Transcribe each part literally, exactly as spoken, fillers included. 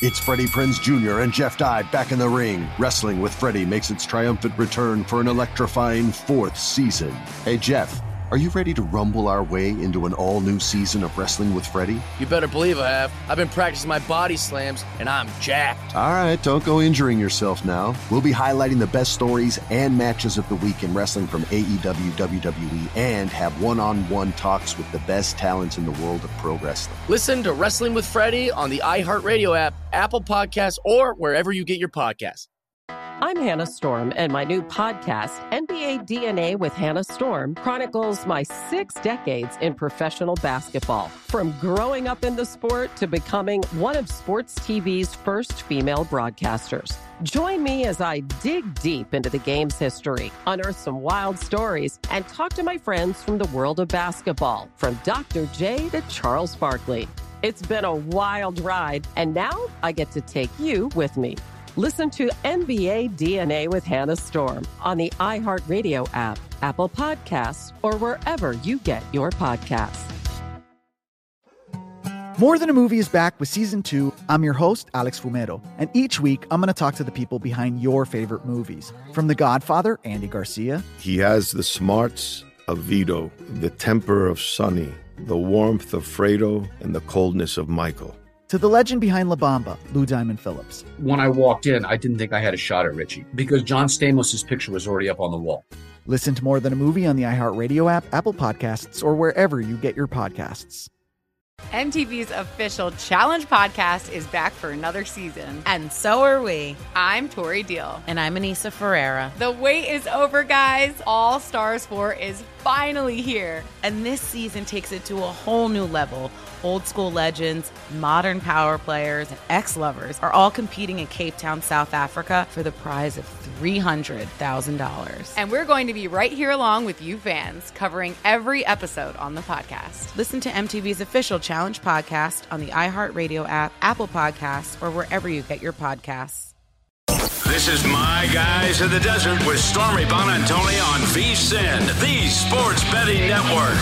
It's Freddie Prinze Junior and Jeff Dye back in the ring. Wrestling with Freddie makes its triumphant return for an electrifying fourth season. Hey, Jeff, are you ready to rumble our way into an all-new season of Wrestling with Freddie? You better believe I have. I've been practicing my body slams, and I'm jacked. All right, don't go injuring yourself now. We'll be highlighting the best stories and matches of the week in wrestling from A E W, W W E, and have one-on-one talks with the best talents in the world of pro wrestling. Listen to Wrestling with Freddie on the iHeartRadio app, Apple Podcasts, or wherever you get your podcasts. I'm Hannah Storm, and my new podcast, N B A D N A with Hannah Storm, chronicles my six decades in professional basketball. From growing up in the sport to becoming one of sports T V's first female broadcasters. Join me as I dig deep into the game's history, unearth some wild stories, and talk to my friends from the world of basketball, from Doctor J to Charles Barkley. It's been a wild ride, and now I get to take you with me. Listen to N B A D N A with Hannah Storm on the iHeartRadio app, Apple Podcasts, or wherever you get your podcasts. More Than a Movie is back with season two. I'm your host, Alex Fumero, and each week I'm going to talk to the people behind your favorite movies. From The Godfather, Andy Garcia. He has the smarts of Vito, the temper of Sonny, the warmth of Fredo, and the coldness of Michael. To the legend behind La Bamba, Lou Diamond Phillips. When I walked in, I didn't think I had a shot at Richie because John Stamos' picture was already up on the wall. Listen to More Than a Movie on the iHeartRadio app, Apple Podcasts, or wherever you get your podcasts. M T V's official Challenge podcast is back for another season. And so are we. I'm Tori Deal. And I'm Anissa Ferreira. The wait is over, guys. All Stars four is finally here. And this season takes it to a whole new level. Old school legends, modern power players, and ex-lovers are all competing in Cape Town, South Africa for the prize of three hundred thousand dollars. And we're going to be right here along with you fans, covering every episode on the podcast. Listen to M T V's official Challenge podcast on the iHeartRadio app, Apple Podcasts, or wherever you get your podcasts. This is My Guys in the Desert with Stormy Buonantony on VSiN, the Sports Betting Network.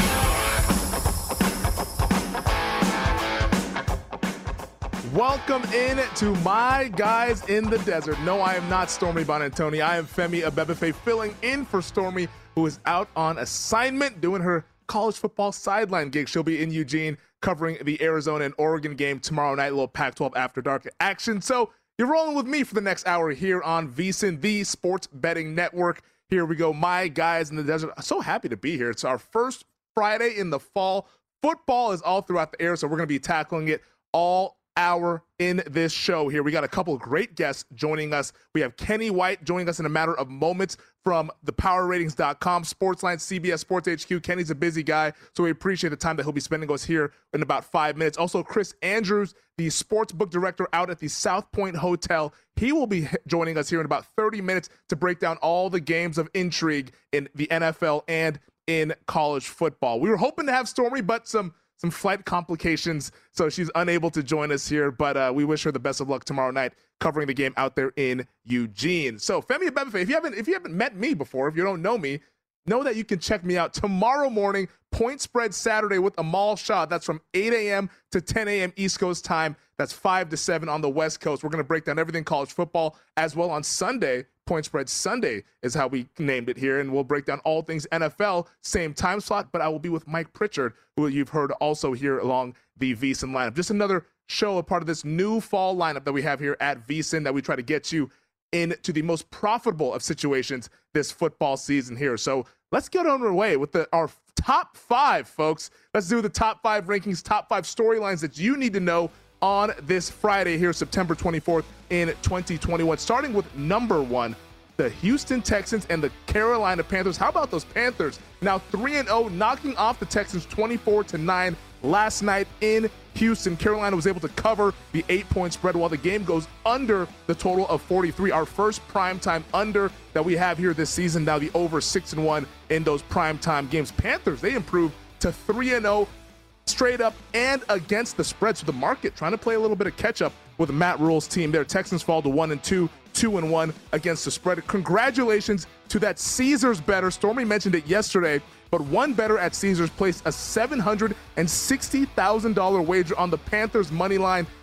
Welcome in to My Guys in the Desert. No, I am not Stormy Buonantony. I am Femi Abebefe filling in for Stormy, who is out on assignment doing her college football sideline gig. She'll be in Eugene covering the Arizona and Oregon game tomorrow night, a little Pac twelve After Dark action. So you're rolling with me for the next hour here on VSiN, the Sports Betting Network. Here we go, My Guys in the Desert. I'm so happy to be here. It's our first Friday in the fall. Football is all throughout the air, so we're going to be tackling it all hour in this show here. We got a couple of great guests joining us. We have Kenny White joining us in a matter of moments from the power ratings dot com, Sportsline, C B S Sports H Q. Kenny's a busy guy, so we appreciate the time that he'll be spending with us here in about five minutes. Also, Chris Andrews, the sports book director out at the South Point Hotel. He will be joining us here in about thirty minutes to break down all the games of intrigue in the N F L and in college football. We were hoping to have Stormy, but some Some flight complications, so she's unable to join us here, but uh, we wish her the best of luck tomorrow night covering the game out there in Eugene. So, Femi Abebefe, if you haven't if you haven't met me before, if you don't know me, know that you can check me out tomorrow morning, Point Spread Saturday with Amal Shah. That's from eight a.m. to ten a.m. East Coast time. That's five to seven on the West Coast. We're going to break down everything college football as well on Sunday. Point Spread Sunday is how we named it here, and we'll break down all things N F L, same time slot, but I will be with Mike Pritchard, who you've heard also here along the VSiN lineup. Just another show, a part of this new fall lineup that we have here at VSiN that we try to get you into the most profitable of situations this football season here. So let's get on our way with the, our top five, folks. Let's do the top five rankings, top five storylines that you need to know on this Friday here, September twenty-fourth in twenty twenty-one. Starting with number one, the Houston Texans and the Carolina Panthers. How about those Panthers? Now three and oh, knocking off the Texans twenty-four to nine last night in Houston. Carolina was able to cover the eight-point spread while the game goes under the total of forty-three. Our first primetime under that we have here this season. Now the over six and one in those primetime games. Panthers, they improved to three and oh. Straight up and against the spread. So the market trying to play a little bit of catch up with Matt Rule's team there. Texans fall to one and two, two and one against the spread. Congratulations to that Caesars bettor. Stormy mentioned it yesterday, but one bettor at Caesars placed a seven hundred sixty thousand dollars wager on the Panthers money line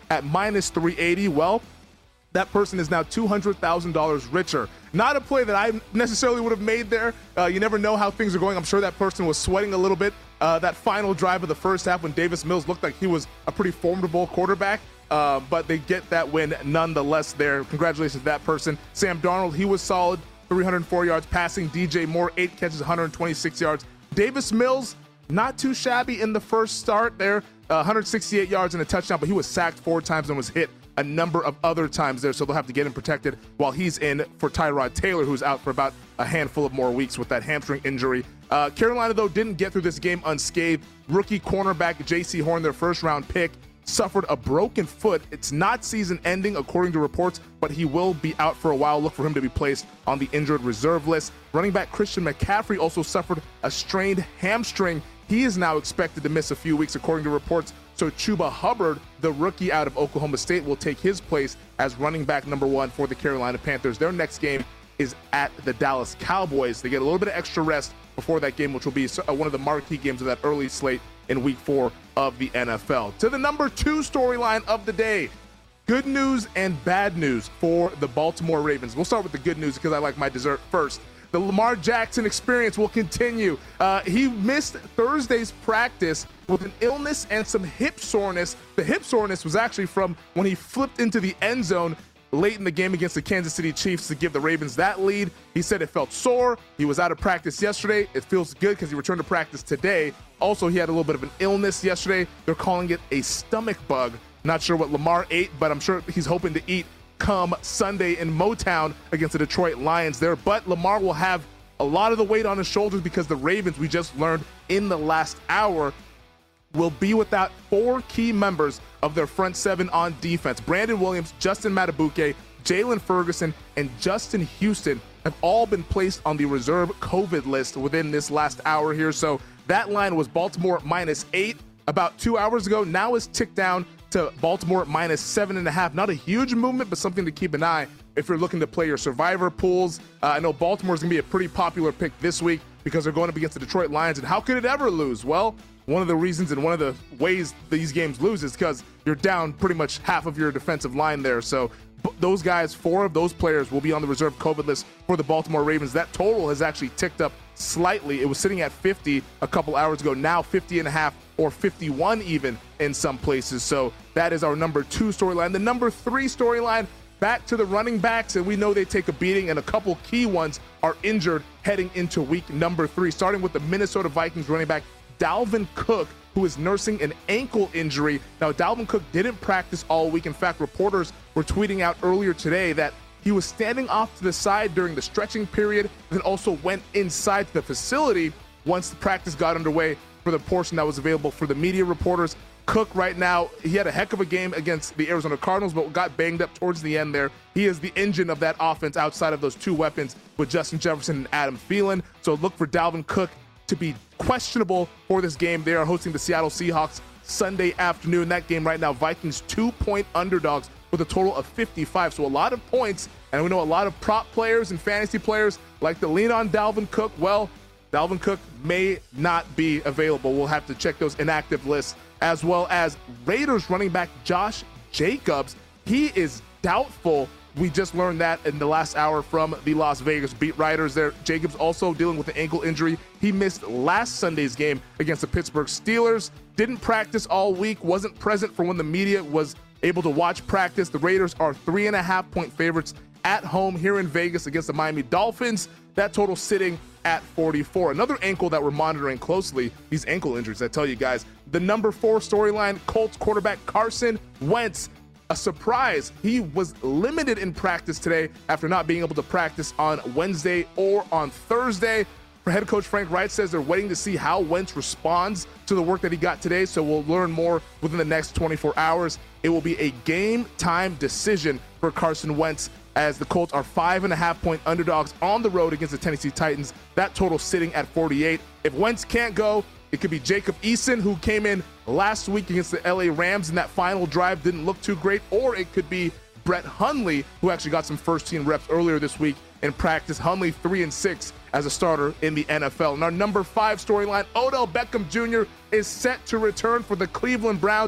at minus three eighty. Well, that person is now two hundred thousand dollars richer. Not a play that I necessarily would have made there. Uh, you never know how things are going. I'm sure that person was sweating a little bit. Uh, that final drive of the first half when Davis Mills looked like he was a pretty formidable quarterback. Uh, but they get that win nonetheless there. Congratulations to that person. Sam Darnold, he was solid. three hundred four yards passing. D J Moore, eight catches, one hundred twenty-six yards. Davis Mills, not too shabby in the first start there. Uh, one hundred sixty-eight yards and a touchdown, but he was sacked four times and was hit a number of other times there, so they'll have to get him protected while he's in for Tyrod Taylor, who's out for about a handful of more weeks with that hamstring injury. Uh, Carolina, though, didn't get through this game unscathed. Rookie cornerback J C Horn, their first-round pick, suffered a broken foot. It's not season-ending, according to reports, but he will be out for a while. Look for him to be placed on the injured reserve list. Running back Christian McCaffrey also suffered a strained hamstring. He is now expected to miss a few weeks, according to reports. So Chuba Hubbard, the rookie out of Oklahoma State, will take his place as running back number one for the Carolina Panthers. Their next game is at the Dallas Cowboys. They get a little bit of extra rest before that game, which will be one of the marquee games of that early slate in week four of the N F L. To the number two storyline of the day. Good news and bad news for the Baltimore Ravens. We'll start with the good news because I like my dessert first. The Lamar Jackson experience will continue. Uh, he missed Thursday's practice with an illness and some hip soreness. The hip soreness was actually from when he flipped into the end zone late in the game against the Kansas City Chiefs to give the Ravens that lead. He said it felt sore. He was out of practice yesterday. It feels good because he returned to practice today. Also, he had a little bit of an illness yesterday. They're calling it a stomach bug. Not sure what Lamar ate, but I'm sure he's hoping to eat come Sunday in Motown against the Detroit Lions there. But Lamar will have a lot of the weight on his shoulders because the Ravens, we just learned in the last hour, will be without four key members of their front seven on defense. Brandon Williams, Justin Matabuke, Jalen Ferguson, and Justin Houston have all been placed on the reserve COVID list within this last hour here. So that line was Baltimore minus eight about two hours ago. Now it's ticked down to Baltimore minus seven and a half. Not a huge movement, but something to keep an eye if you're looking to play your survivor pools. Uh, I know Baltimore's going to be a pretty popular pick this week because they're going up against the Detroit Lions. And how could it ever lose? Well, one of the reasons and one of the ways these games lose is because you're down pretty much half of your defensive line there. So those guys, four of those players will be on the reserve COVID list for the Baltimore Ravens. That total has actually ticked up slightly. It was sitting at fifty a couple hours ago, now fifty and a half or fifty-one even in some places. So that is our number two storyline. The number three storyline, back to the running backs, and we know they take a beating, and a couple key ones are injured heading into week number three, starting with the Minnesota Vikings running back Dalvin Cook, who is nursing an ankle injury. Now, Dalvin Cook didn't practice all week. In fact, reporters were tweeting out earlier today that he was standing off to the side during the stretching period, and then also went inside the facility once the practice got underway for the portion that was available for the media reporters. Cook right now, he had a heck of a game against the Arizona Cardinals, but got banged up towards the end there. He is the engine of that offense outside of those two weapons with Justin Jefferson and Adam Thielen. So look for Dalvin Cook to be questionable for this game. They are hosting the Seattle Seahawks Sunday afternoon. That game right now, Vikings two-point underdogs with a total of fifty-five. So a lot of points, and we know a lot of prop players and fantasy players like to lean on Dalvin Cook. Well, Dalvin Cook may not be available. We'll have to check those inactive lists, as well as Raiders running back Josh Jacobs. He is doubtful. We just learned that in the last hour from the Las Vegas beat writers there. Jacobs also dealing with an ankle injury. He missed last Sunday's game against the Pittsburgh Steelers. Didn't practice all week, wasn't present for when the media was able to watch practice. The Raiders are three and a half point favorites at home here in Vegas against the Miami Dolphins. That total sitting at forty-four. Another ankle that we're monitoring closely, these ankle injuries, I tell you guys. The number four storyline, Colts quarterback Carson Wentz. A surprise, he was limited in practice today after not being able to practice on Wednesday or on Thursday. Head coach Frank Reich says they're waiting to see how Wentz responds to the work that he got today, so we'll learn more within the next twenty-four hours. It will be a game time decision for Carson Wentz as the Colts are five and a half point underdogs on the road against the Tennessee Titans. That total sitting at forty-eight. If Wentz can't go, it could be Jacob Eason, who came in last week against the L A Rams in that final drive, didn't look too great, or it could be Brett Hundley, who actually got some first-team reps earlier this week in practice. Hundley three and six as a starter in the N F L. And our number five storyline, Odell Beckham Junior is set to return for the Cleveland Browns, and it's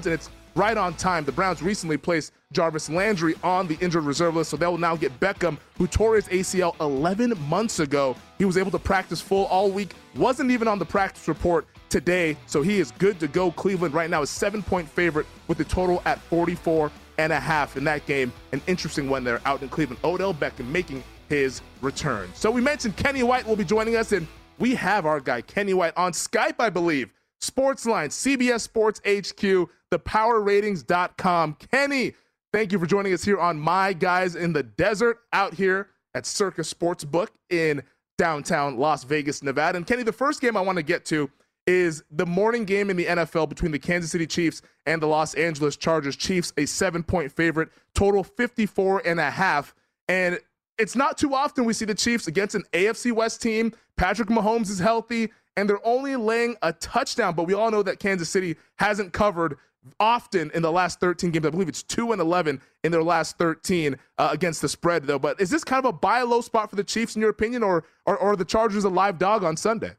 right on time. The Browns recently placed Jarvis Landry on the injured reserve list, so they will now get Beckham, who tore his A C L eleven months ago. He was able to practice full all week, wasn't even on the practice report today, so he is good to go. Cleveland right now is seven-point favorite with the total at forty-four and a half in that game. An interesting one there out in Cleveland. Odell Beckham making his return. So we mentioned Kenny White will be joining us, and we have our guy Kenny White on Skype, I believe. Sportsline, C B S Sports H Q, the power ratings dot com. Kenny, thank you for joining us here on My Guys in the Desert out here at Circus Sportsbook in downtown Las Vegas, Nevada. And Kenny, the first game I want to get to is the morning game in the N F L between the Kansas City Chiefs and the Los Angeles Chargers. Chiefs, a seven-point favorite, total fifty-four and a half. And it's not too often we see the Chiefs against an A F C West team. Patrick Mahomes is healthy, and they're only laying a touchdown. But we all know that Kansas City hasn't covered often in the last thirteen games. I believe it's two and eleven in their last thirteen uh, against the spread, though. But is this kind of a buy low spot for the Chiefs, in your opinion, or, or, or are the Chargers a live dog on Sunday?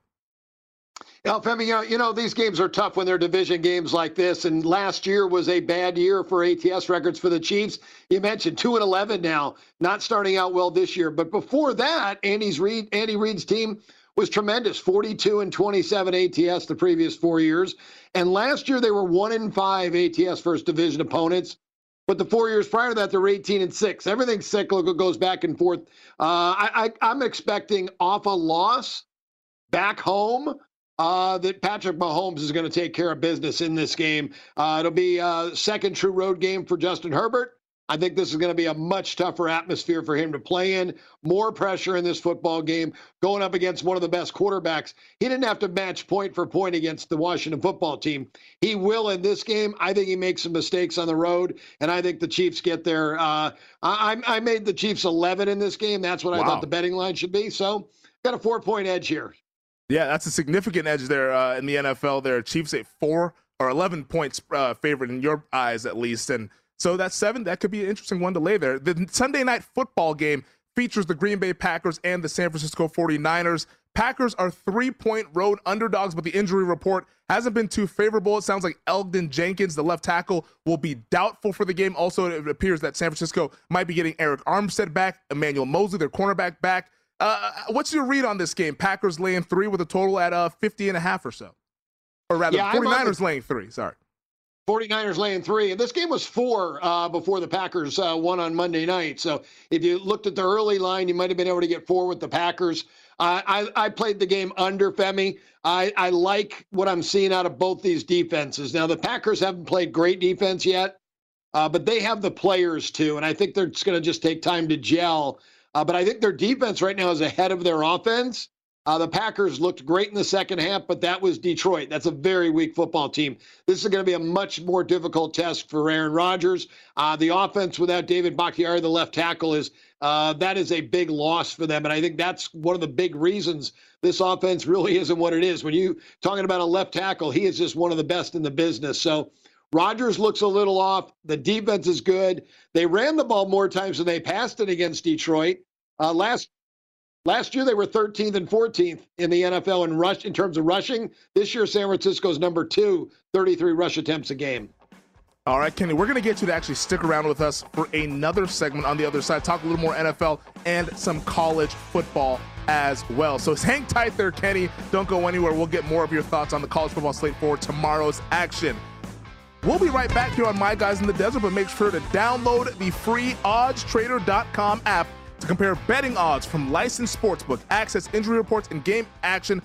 Yeah, Femi, you know, these games are tough when they're division games like this. And last year was a bad year for A T S records for the Chiefs. You mentioned two and eleven now, not starting out well this year. But before that, Andy's Reid, Andy Reid's team was tremendous, forty-two and twenty-seven A T S the previous four years. And last year they were one and five A T S first division opponents. But the four years prior to that, they were eighteen and six. Everything cyclical, goes back and forth. Uh, I, I, I'm expecting off a loss back home. Uh, that Patrick Mahomes is going to take care of business in this game. Uh, it'll be a second true road game for Justin Herbert. I think this is going to be a much tougher atmosphere for him to play in. More pressure in this football game, going up against one of the best quarterbacks. He didn't have to match point for point against the Washington football team. He will in this game. I think he makes some mistakes on the road, and I think the Chiefs get there. Uh, I, I made the Chiefs eleven in this game. That's what wow. I thought the betting line should be. So got a four-point edge here. Yeah, that's a significant edge there uh, in the N F L there. Chiefs at four or eleven points uh, favorite in your eyes, at least. And so that's seven. That could be an interesting one to lay there. The Sunday night football game features the Green Bay Packers and the San Francisco forty-niners. Packers are three-point road underdogs, but the injury report hasn't been too favorable. It sounds like Elgton Jenkins, the left tackle, will be doubtful for the game. Also, it appears that San Francisco might be getting Eric Armstead back, Emmanuel Mosley, their cornerback, back. Uh, what's your read on this game? Packers laying three with a total at uh, fifty and a half or so. Or rather, yeah, forty-niners the, laying three, sorry. forty-niners laying three. And this game was four uh, before the Packers uh, won on Monday night. So if you looked at the early line, you might have been able to get four with the Packers. Uh, I, I played the game under, Femi. I, I like what I'm seeing out of both these defenses. Now, the Packers haven't played great defense yet, uh, but they have the players to. And I think they're just going to just take time to gel. Uh, but I think their defense right now is ahead of their offense. Uh, the Packers looked great in the second half, but that was Detroit. That's a very weak football team. This is going to be a much more difficult test for Aaron Rodgers. Uh, the offense without David Bakhtiari, the left tackle, is uh, that is a big loss for them. And I think that's one of the big reasons this offense really isn't what it is. When you talking about a left tackle, he is just one of the best in the business. So Rodgers looks a little off. The defense is good. They ran the ball more times than they passed it against Detroit. Uh, last last year, they were thirteenth and fourteenth in the N F L in rush in terms of rushing. This year, San Francisco's number two, thirty-three rush attempts a game. All right, Kenny, we're going to get you to actually stick around with us for another segment on the other side, talk a little more N F L and some college football as well. So hang tight there, Kenny. Don't go anywhere. We'll get more of your thoughts on the college football slate for tomorrow's action. We'll be right back here on My Guys in the Desert, but make sure to download the free odds trader dot com app to compare betting odds from licensed sportsbook, access injury reports, and game action.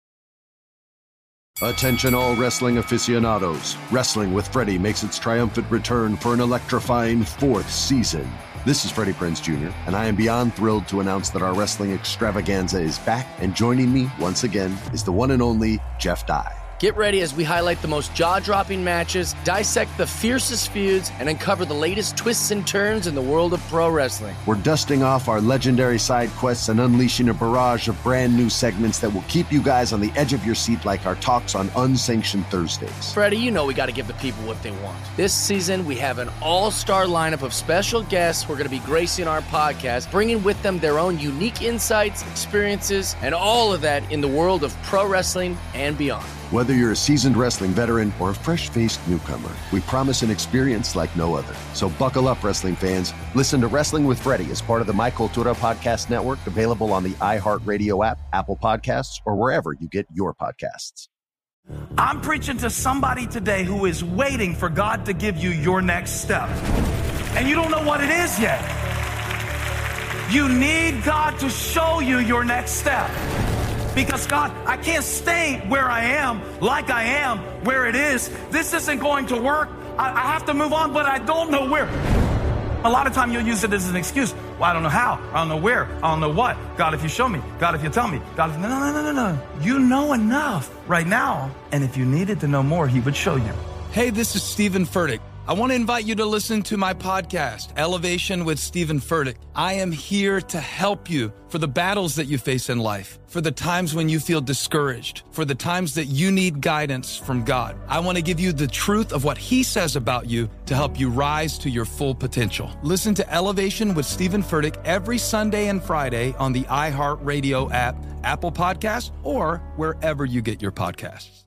Attention all wrestling aficionados. Wrestling with Freddie makes its triumphant return for an electrifying fourth season. This is Freddie Prinze Junior, and I am beyond thrilled to announce that our wrestling extravaganza is back, and joining me once again is the one and only Jeff Dye. Get ready as we highlight the most jaw-dropping matches, dissect the fiercest feuds, and uncover the latest twists and turns in the world of pro wrestling. We're dusting off our legendary side quests and unleashing a barrage of brand new segments that will keep you guys on the edge of your seat like our talks on Unsanctioned Thursdays. Freddie, you know we got to give the people what they want. This season, we have an all-star lineup of special guests who are going to be gracing our podcast, bringing with them their own unique insights, experiences, and all of that in the world of pro wrestling and beyond. Whether you're a seasoned wrestling veteran or a fresh-faced newcomer, we promise an experience like no other. So buckle up, wrestling fans. Listen to Wrestling with Freddie as part of the My Cultura Podcast Network, available on the iHeartRadio app, Apple Podcasts, or wherever you get your podcasts. I'm preaching to somebody today who is waiting for God to give you your next step, and you don't know what it is yet. You need God to show you your next step. Because, God, I can't stay where I am, like I am, where it is. This isn't going to work. I, I have to move on, but I don't know where. A lot of time you'll use it as an excuse. Well, I don't know how. I don't know where. I don't know what. God, if you show me. God, if you tell me. God, if... No, no, no, no, no. You know enough right now. And if you needed to know more, he would show you. Hey, this is Stephen Furtick. I want to invite you to listen to my podcast, Elevation with Stephen Furtick. I am here to help you for the battles that you face in life, for the times when you feel discouraged, for the times that you need guidance from God. I want to give you the truth of what he says about you to help you rise to your full potential. Listen to Elevation with Stephen Furtick every Sunday and Friday on the iHeartRadio app, Apple Podcasts, or wherever you get your podcasts.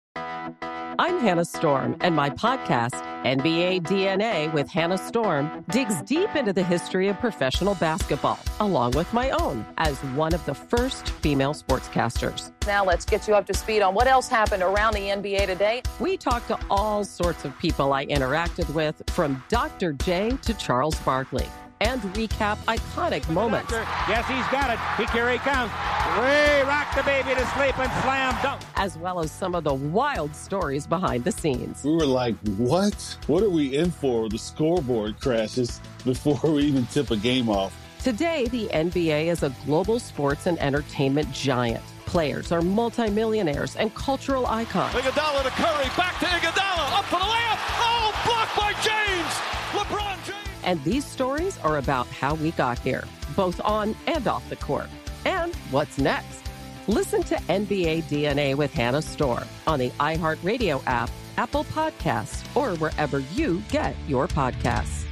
I'm Hannah Storm, and my podcast, N B A D N A with Hannah Storm, digs deep into the history of professional basketball, along with my own, as one of the first female sportscasters. Now let's get you up to speed on what else happened around the N B A today. We talk to all sorts of people I interacted with, from Doctor J to Charles Barkley, and recap iconic moments. Yes, he's got it. He, here he comes. Way rock the baby to sleep and slam dunk. As well as some of the wild stories behind the scenes. We were like, what? What are we in for? The scoreboard crashes before we even tip a game off. Today, the N B A is a global sports and entertainment giant. Players are multimillionaires and cultural icons. Iguodala to Curry, back to Iguodala, up for the layup. Oh, blocked by James. LeBron James. And these stories are about how we got here, both on and off the court. And what's next? Listen to N B A D N A with Hannah Storm on the iHeartRadio app, Apple Podcasts, or wherever you get your podcasts.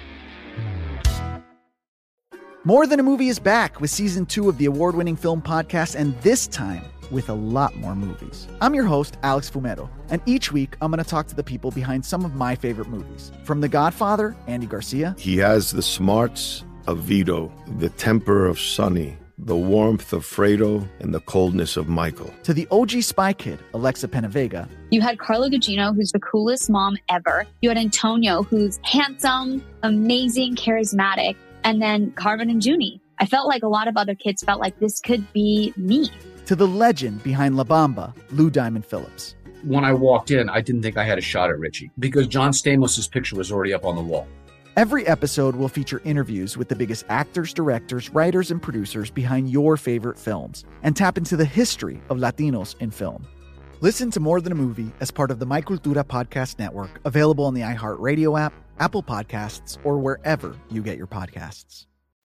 More Than a Movie is back with season two of the award-winning film podcast, and this time with a lot more movies. I'm your host, Alex Fumero, and each week I'm going to talk to the people behind some of my favorite movies. From The Godfather, Andy Garcia. He has the smarts of Vito, the temper of Sonny, the warmth of Fredo, and the coldness of Michael. To the O G Spy Kid, Alexa Penavega. You had Carla Gugino, who's the coolest mom ever. You had Antonio, who's handsome, amazing, charismatic. And then Carmen and Junie. I felt like a lot of other kids felt like this could be me. To the legend behind La Bamba, Lou Diamond Phillips. When I walked in, I didn't think I had a shot at Richie because John Stamos' picture was already up on the wall. Every episode will feature interviews with the biggest actors, directors, writers, and producers behind your favorite films and tap into the history of Latinos in film. Listen to More Than a Movie as part of the My Cultura Podcast Network, available on the iHeartRadio app, Apple Podcasts, or wherever you get your podcasts.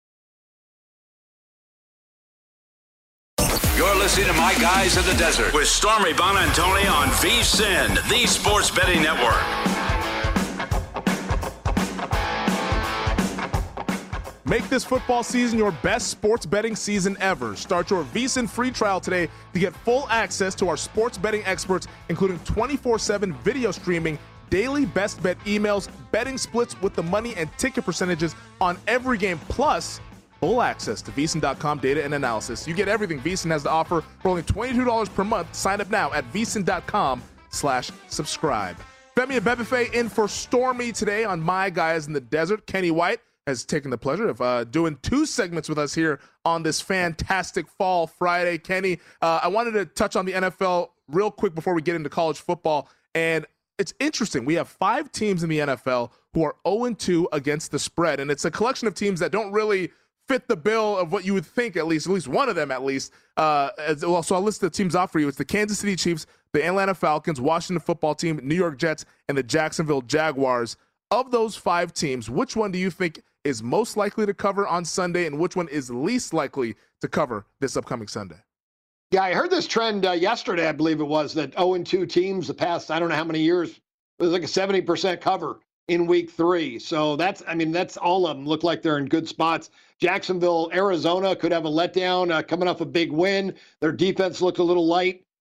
You're listening to My Guys in the Desert with Stormy Bonantoni on VSiN, the Sports Betting Network. Make this football season your best sports betting season ever. Start your VSiN free trial today to get full access to our sports betting experts, including twenty-four seven video streaming, daily best bet emails, betting splits with the money and ticket percentages on every game, plus full access to V S I N dot com data and analysis. You get everything V S I N has to offer for only twenty-two dollars per month. Sign up now at V S I N dot com slash subscribe. Femi Abebefe in for Stormy today on My Guys in the Desert. Kenny White has taken the pleasure of uh, doing two segments with us here on this fantastic fall Friday. Kenny, uh, I wanted to touch on the N F L real quick before we get into college football. And it's interesting. We have five teams in the N F L who are oh and two against the spread. And it's a collection of teams that don't really fit the bill of what you would think, at least, at least one of them, at least. Uh, as, well, so I'll list the teams off for you. It's the Kansas City Chiefs, the Atlanta Falcons, Washington Football Team, New York Jets, and the Jacksonville Jaguars. Of those five teams, which one do you think is most likely to cover on Sunday, and which one is least likely to cover this upcoming Sunday? Yeah, I heard this trend uh, yesterday, I believe it was, that oh and two teams the past, I don't know how many years, it was like a seventy percent cover in week three. So that's, I mean, that's all of them look like they're in good spots. Jacksonville, Arizona could have a letdown uh, coming off a big win. Their defense looked a little light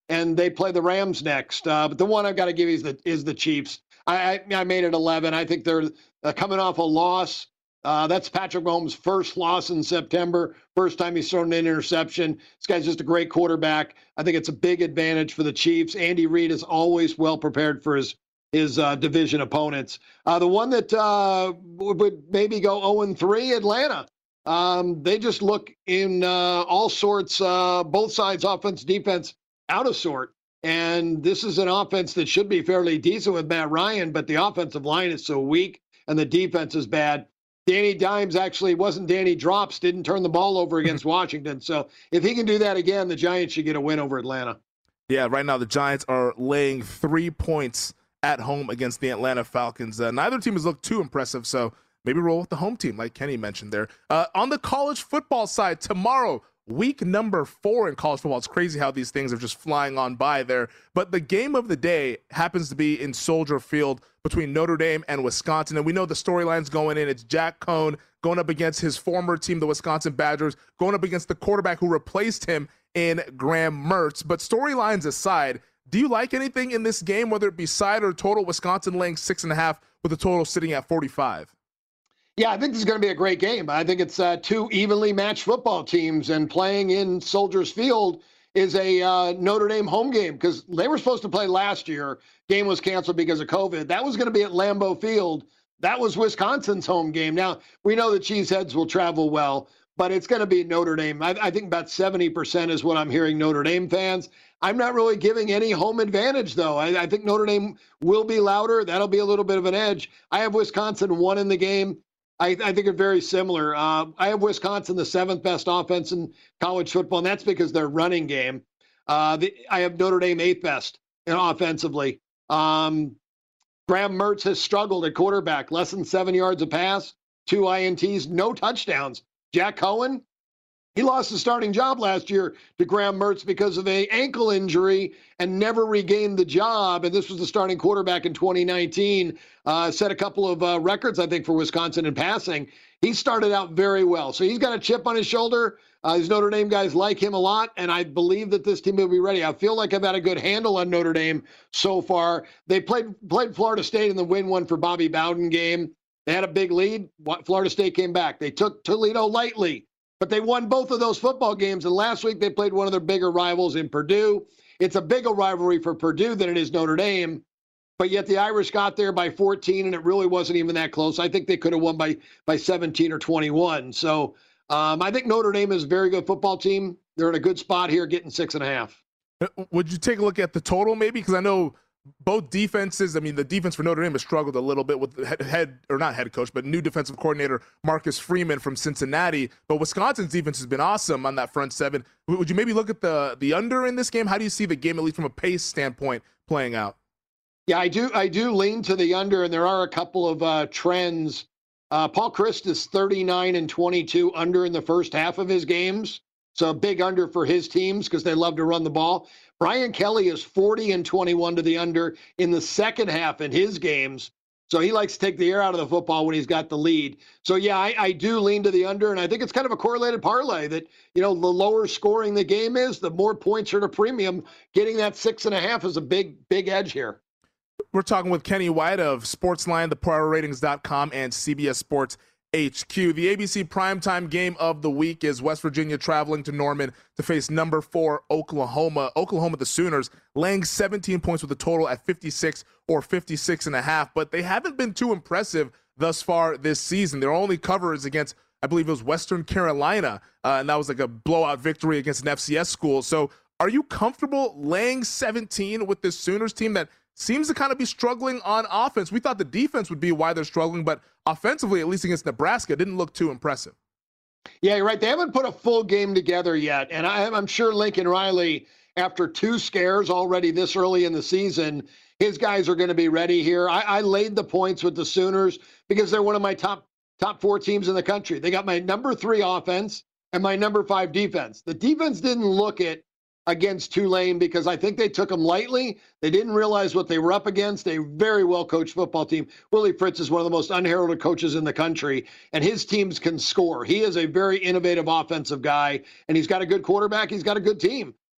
and they play the Rams next. Uh, but the one I've got to give you is the, is the Chiefs. I, I, I made it eleven. I think they're uh, coming off a loss. Uh, that's Patrick Mahomes' first loss in September. First time he's thrown an interception. This guy's just a great quarterback. I think it's a big advantage for the Chiefs. Andy Reid is always well prepared for his his uh, division opponents. Uh, the one that uh, would maybe go oh and three, Atlanta. Um, they just look in uh, all sorts, uh, both sides, offense, defense, out of sort. And this is an offense that should be fairly decent with Matt Ryan, but the offensive line is so weak and the defense is bad. Danny Dimes actually wasn't Danny Drops, didn't turn the ball over against Washington. So if he can do that again, the Giants should get a win over Atlanta. Yeah, right now the Giants are laying three points at home against the Atlanta Falcons. Uh, neither team has looked too impressive, so maybe roll with the home team, like Kenny mentioned there. Uh, on the college football side, tomorrow, week number four in college football. It's crazy how these things are just flying on by there. But the game of the day happens to be in Soldier Field between Notre Dame and Wisconsin. And we know the storylines going in. It's Jack Cohn going up against his former team, the Wisconsin Badgers, going up against the quarterback who replaced him in Graham Mertz. But storylines aside, do you like anything in this game, whether it be side or total? Wisconsin laying six and a half with the total sitting at forty-five. Yeah, I think this is going to be a great game. I think it's uh, two evenly matched football teams, and playing in Soldiers Field is a uh, Notre Dame home game because they were supposed to play last year. Game was canceled because of COVID. That was going to be at Lambeau Field. That was Wisconsin's home game. Now, we know the Cheeseheads will travel well, but it's going to be Notre Dame. I, I think about seventy percent is what I'm hearing Notre Dame fans. I'm not really giving any home advantage, though. I, I think Notre Dame will be louder. That'll be a little bit of an edge. I have Wisconsin one in the game. I, I think they're very similar. Uh, I have Wisconsin the seventh best offense in college football, and that's because their running game. Uh, the, I have Notre Dame eighth best in offensively. Um, Graham Mertz has struggled at quarterback, less than seven yards a pass, two I N Ts, no touchdowns. Jack Cohen, he lost his starting job last year to Graham Mertz because of an ankle injury and never regained the job. And this was the starting quarterback in twenty nineteen. Uh, set a couple of uh, records, I think, for Wisconsin in passing. He started out very well. So he's got a chip on his shoulder. Uh, these Notre Dame guys like him a lot, and I believe that this team will be ready. I feel like I've had a good handle on Notre Dame so far. They played played Florida State in the win one for Bobby Bowden game. They had a big lead. Florida State came back. They took Toledo lightly, but they won both of those football games. And last week they played one of their bigger rivals in Purdue. It's a bigger rivalry for Purdue than it is Notre Dame. But yet the Irish got there by fourteen, and it really wasn't even that close. I think they could have won by by seventeen or twenty-one. So um, I think Notre Dame is a very good football team. They're in a good spot here, getting six and a half. Would you take a look at the total maybe? Because I know both defenses, I mean, the defense for Notre Dame has struggled a little bit with head, head or not head coach, but new defensive coordinator Marcus Freeman from Cincinnati. But Wisconsin's defense has been awesome on that front seven. Would you maybe look at the the under in this game? How do you see the game, at least from a pace standpoint, playing out? Yeah, I do. I do lean to the under, and there are a couple of uh, trends. Uh, Paul Chryst is thirty-nine and twenty-two under in the first half of his games, so a big under for his teams because they love to run the ball. Brian Kelly is forty and twenty-one to the under in the second half in his games, so he likes to take the air out of the football when he's got the lead. So yeah, I, I do lean to the under, and I think it's kind of a correlated parlay that, you know, the lower scoring the game is, the more points are to premium. Getting that six and a half is a big, big edge here. We're talking with Kenny White of Sportsline, the power ratings dot com, and C B S Sports H Q. The A B C primetime game of the week is West Virginia traveling to Norman to face number four Oklahoma. Oklahoma, the Sooners, laying seventeen points with a total at fifty-six or fifty-six and a half, but they haven't been too impressive thus far this season. Their only cover is against, I believe it was Western Carolina, uh, and that was like a blowout victory against an F C S school. So are you comfortable laying seventeen with this Sooners team that seems to kind of be struggling on offense? We thought the defense would be why they're struggling, but offensively, at least against Nebraska, didn't look too impressive. Yeah, you're right. They haven't put a full game together yet. And I, I'm sure Lincoln Riley, after two scares already this early in the season, his guys are going to be ready here. I, I laid the points with the Sooners because they're one of my top top four teams in the country. They got my number three offense and my number five defense. The defense didn't look it against Tulane because I think they took them lightly. They didn't realize what they were up against. A very well-coached football team. Willie Fritz is one of the most unheralded coaches in the country, and his teams can score. He is a very innovative offensive guy, and he's got a good quarterback. He's got a good team.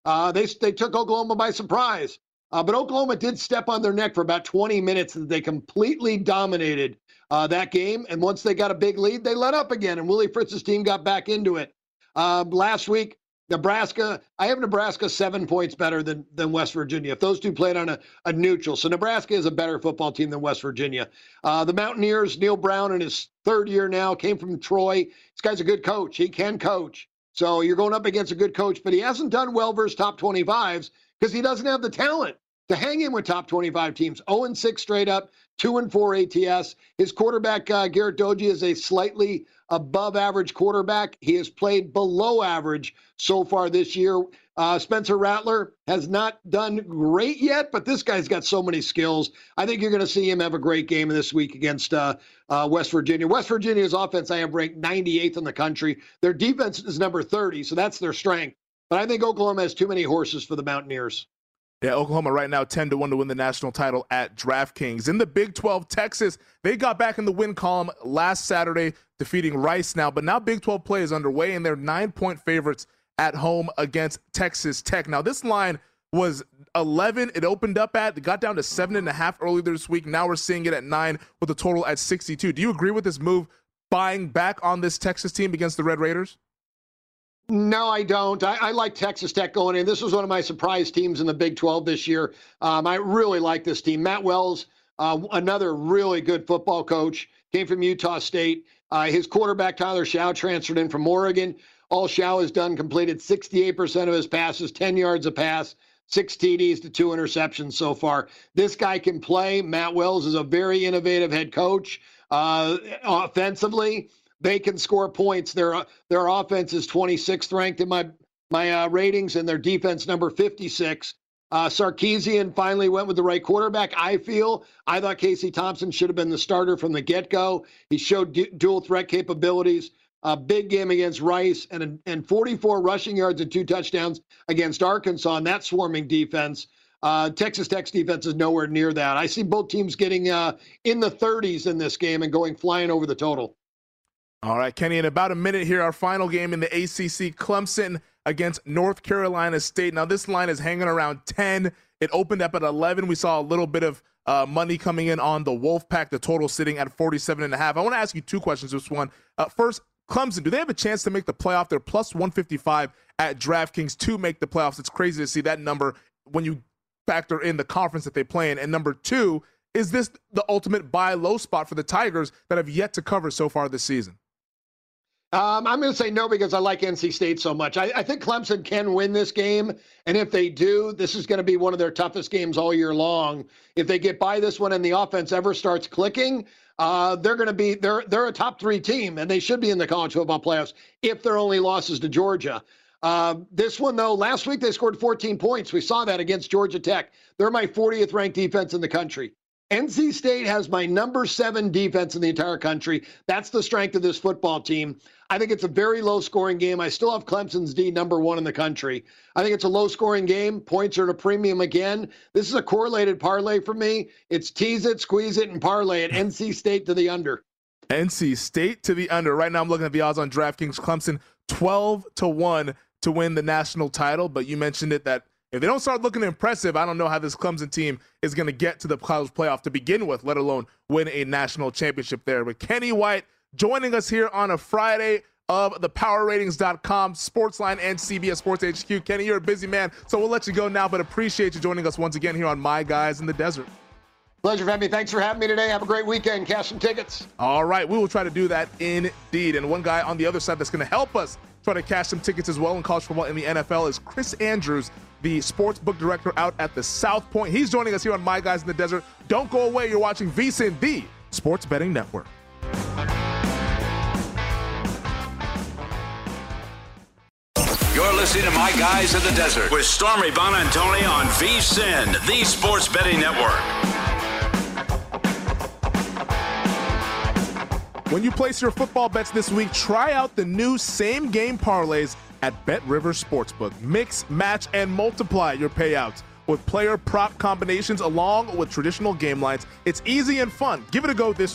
Uh, they, they took Oklahoma by surprise. Uh, but Oklahoma did step on their neck for about twenty minutes. And they completely dominated uh, that game. And once they got a big lead, they let up again. And Willie Fritz's team got back into it. Uh, last week, Nebraska, I have Nebraska seven points better than, than West Virginia. If those two played on a, a neutral. So Nebraska is a better football team than West Virginia. Uh, the Mountaineers, Neil Brown in his third year now, came from Troy. This guy's a good coach. He can coach. So you're going up against a good coach, but he hasn't done well versus top twenty-fives because he doesn't have the talent to hang in with top twenty-five teams. oh and six straight up, two and four A T S. His quarterback, uh, Garrett Doege, is a slightly above average quarterback. He has played below average so far this year. Uh, Spencer Rattler has not done great yet, but this guy's got so many skills. I think you're going to see him have a great game this week against uh, uh, West Virginia. West Virginia's offense, I have ranked ninety-eighth in the country. Their defense is number thirty, so that's their strength. But I think Oklahoma has too many horses for the Mountaineers. Yeah, Oklahoma right now ten to one to win the national title at DraftKings. In the Big twelve, Texas, they got back in the win column last Saturday, defeating Rice now. But now Big twelve play is underway, and they're nine-point favorites at home against Texas Tech. Now, this line was eleven. It opened up at, it got down to seven and a half earlier this week. Now we're seeing it at nine with a total at sixty-two. Do you agree with this move, buying back on this Texas team against the Red Raiders? No, I don't. I, I like Texas Tech going in. This was one of my surprise teams in the Big twelve this year. Um, I really like this team. Matt Wells, uh, another really good football coach, came from Utah State. Uh, his quarterback, Tyler Shaw, transferred in from Oregon. All Shaw has done, completed sixty-eight percent of his passes, ten yards a pass, six T Ds to two interceptions so far. This guy can play. Matt Wells is a very innovative head coach. Uh, offensively, they can score points. Their their offense is twenty-sixth ranked in my my uh, ratings, and their defense number fifty-six. Uh, Sarkisian finally went with the right quarterback. I feel I thought Casey Thompson should have been the starter from the get-go. He showed du- dual threat capabilities. A big game against Rice, and and forty-four rushing yards and two touchdowns against Arkansas, and that swarming defense. Uh, Texas Tech's defense is nowhere near that. I see both teams getting uh, in the thirties in this game and going flying over the total. All right, Kenny, in about a minute here, our final game in the A C C, Clemson against North Carolina State. Now, this line is hanging around ten. It opened up at eleven. We saw a little bit of uh, money coming in on the Wolfpack, the total sitting at forty-seven and a half. I want to ask you two questions. This one, uh, first, Clemson, do they have a chance to make the playoff? They're plus one fifty-five at DraftKings to make the playoffs. It's crazy to see that number when you factor in the conference that they play in. And number two, is this the ultimate buy low spot for the Tigers that have yet to cover so far this season? Um, I'm going to say no because I like N C State so much. I, I think Clemson can win this game, and if they do, this is going to be one of their toughest games all year long. If they get by this one and the offense ever starts clicking, uh, they're going to be they're they're a top three team, and they should be in the college football playoffs if their only losses to Georgia. Uh, this one, though, last week they scored fourteen points. We saw that against Georgia Tech. They're my fortieth ranked defense in the country. N C State has my number seven defense in the entire country. That's the strength of this football team. I think it's a very low-scoring game. I still have Clemson's D number one in the country. I think it's a low-scoring game. Points are at a premium again. This is a correlated parlay for me. It's tease it, squeeze it, and parlay it. N C State to the under. N C State to the under. Right now I'm looking at the odds on DraftKings. Clemson twelve to one to win the national title, but you mentioned it that if they don't start looking impressive, I don't know how this Clemson team is going to get to the college playoff to begin with, let alone win a national championship there. But Kenny White joining us here on a Friday of the Power Ratings dot com, Sportsline, and C B S Sports H Q. Kenny, you're a busy man, so we'll let you go now, but appreciate you joining us once again here on My Guys in the Desert. Pleasure, Femi. Thanks for having me today. Have a great weekend. Cash some tickets. All right, we will try to do that indeed. And one guy on the other side that's going to help us try to cash some tickets as well in college football in the N F L is Chris Andrews, the sports book director out at the South Point. He's joining us here on My Guys in the Desert. Don't go away. You're watching VSiN, the Sports Betting Network. You're listening to My Guys in the Desert with Stormy Buonantony on VSiN, the Sports Betting Network. When you place your football bets this week, try out the new same-game parlays at BetRivers Sportsbook. Mix, match, and multiply your payouts with player prop combinations along with traditional game lines. It's easy and fun. Give it a go this week.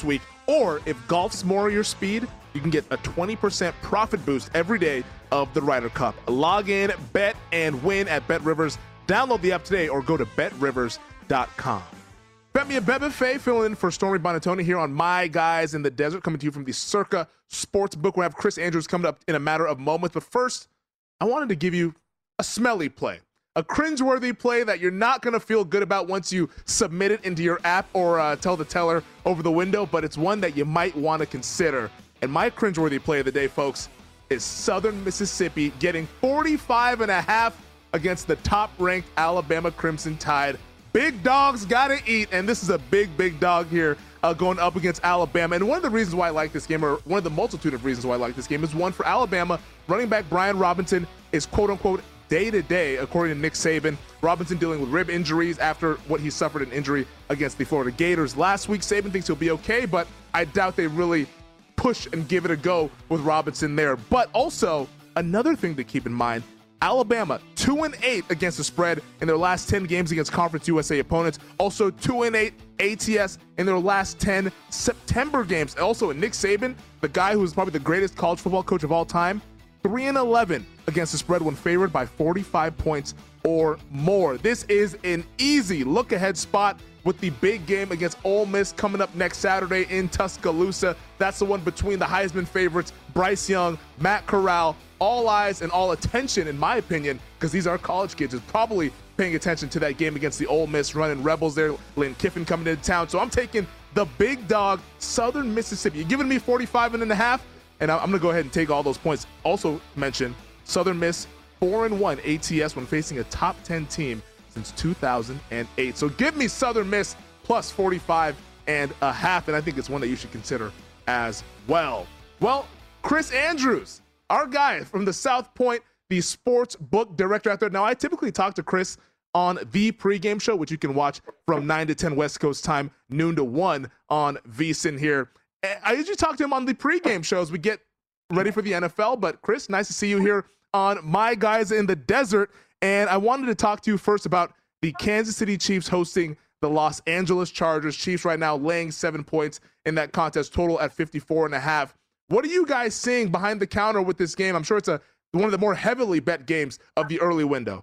Or if golf's more your speed, you can get a twenty percent profit boost every day of the Ryder Cup. Log in, bet, and win at BetRivers. Download the app today or go to bet rivers dot com. Femi Abebefe filling in for Stormy Buonantony here on My Guys in the Desert, coming to you from the Circa Sportsbook. We have Chris Andrews coming up in a matter of moments. But first, I wanted to give you a smelly play. A cringeworthy play that you're not going to feel good about once you submit it into your app or uh, tell the teller over the window, but it's one that you might want to consider. And my cringeworthy play of the day, folks, is Southern Mississippi getting forty-five and a half against the top-ranked Alabama Crimson Tide. Big dogs got to eat, and this is a big, big dog here uh, going up against Alabama. And one of the reasons why I like this game, or one of the multitude of reasons why I like this game, is one, for Alabama, running back Brian Robinson is quote-unquote day-to-day, according to Nick Saban. Robinson dealing with rib injuries after what he suffered an injury against the Florida Gators last week. Saban thinks he'll be okay, but I doubt they really push and give it a go with Robinson there. But also, another thing to keep in mind, Alabama, two and eight against the spread in their last ten games against Conference U S A opponents. Also two and eight A T S in their last ten September games. Also, Nick Saban, the guy who's probably the greatest college football coach of all time, three and eleven against the spread when favored by forty-five points or more. This is an easy look-ahead spot with the big game against Ole Miss coming up next Saturday in Tuscaloosa. That's the one between the Heisman favorites, Bryce Young, Matt Corral. All eyes and all attention, in my opinion, because these are college kids, is probably paying attention to that game against the Ole Miss running Rebels there. Lane Kiffin coming into town. So I'm taking the big dog, Southern Mississippi. You're giving me forty-five and a half, and I'm going to go ahead and take all those points. Also mention Southern Miss four and one A T S when facing a top ten team since two thousand eight. So give me Southern Miss plus forty-five and a half, and I think it's one that you should consider as well. Well, Chris Andrews, our guy from the South Point, the sports book director out there. Now, I typically talk to Chris on the pregame show, which you can watch from nine to ten West Coast time, noon to one on VSiN here. I usually talk to him on the pregame shows. We get ready for the N F L, but Chris, nice to see you here on My Guys in the Desert. And I wanted to talk to you first about the Kansas City Chiefs hosting the Los Angeles Chargers. Chiefs right now laying seven points in that contest, total at fifty-four and a half. What are you guys seeing behind the counter with this game? I'm sure it's a one of the more heavily bet games of the early window.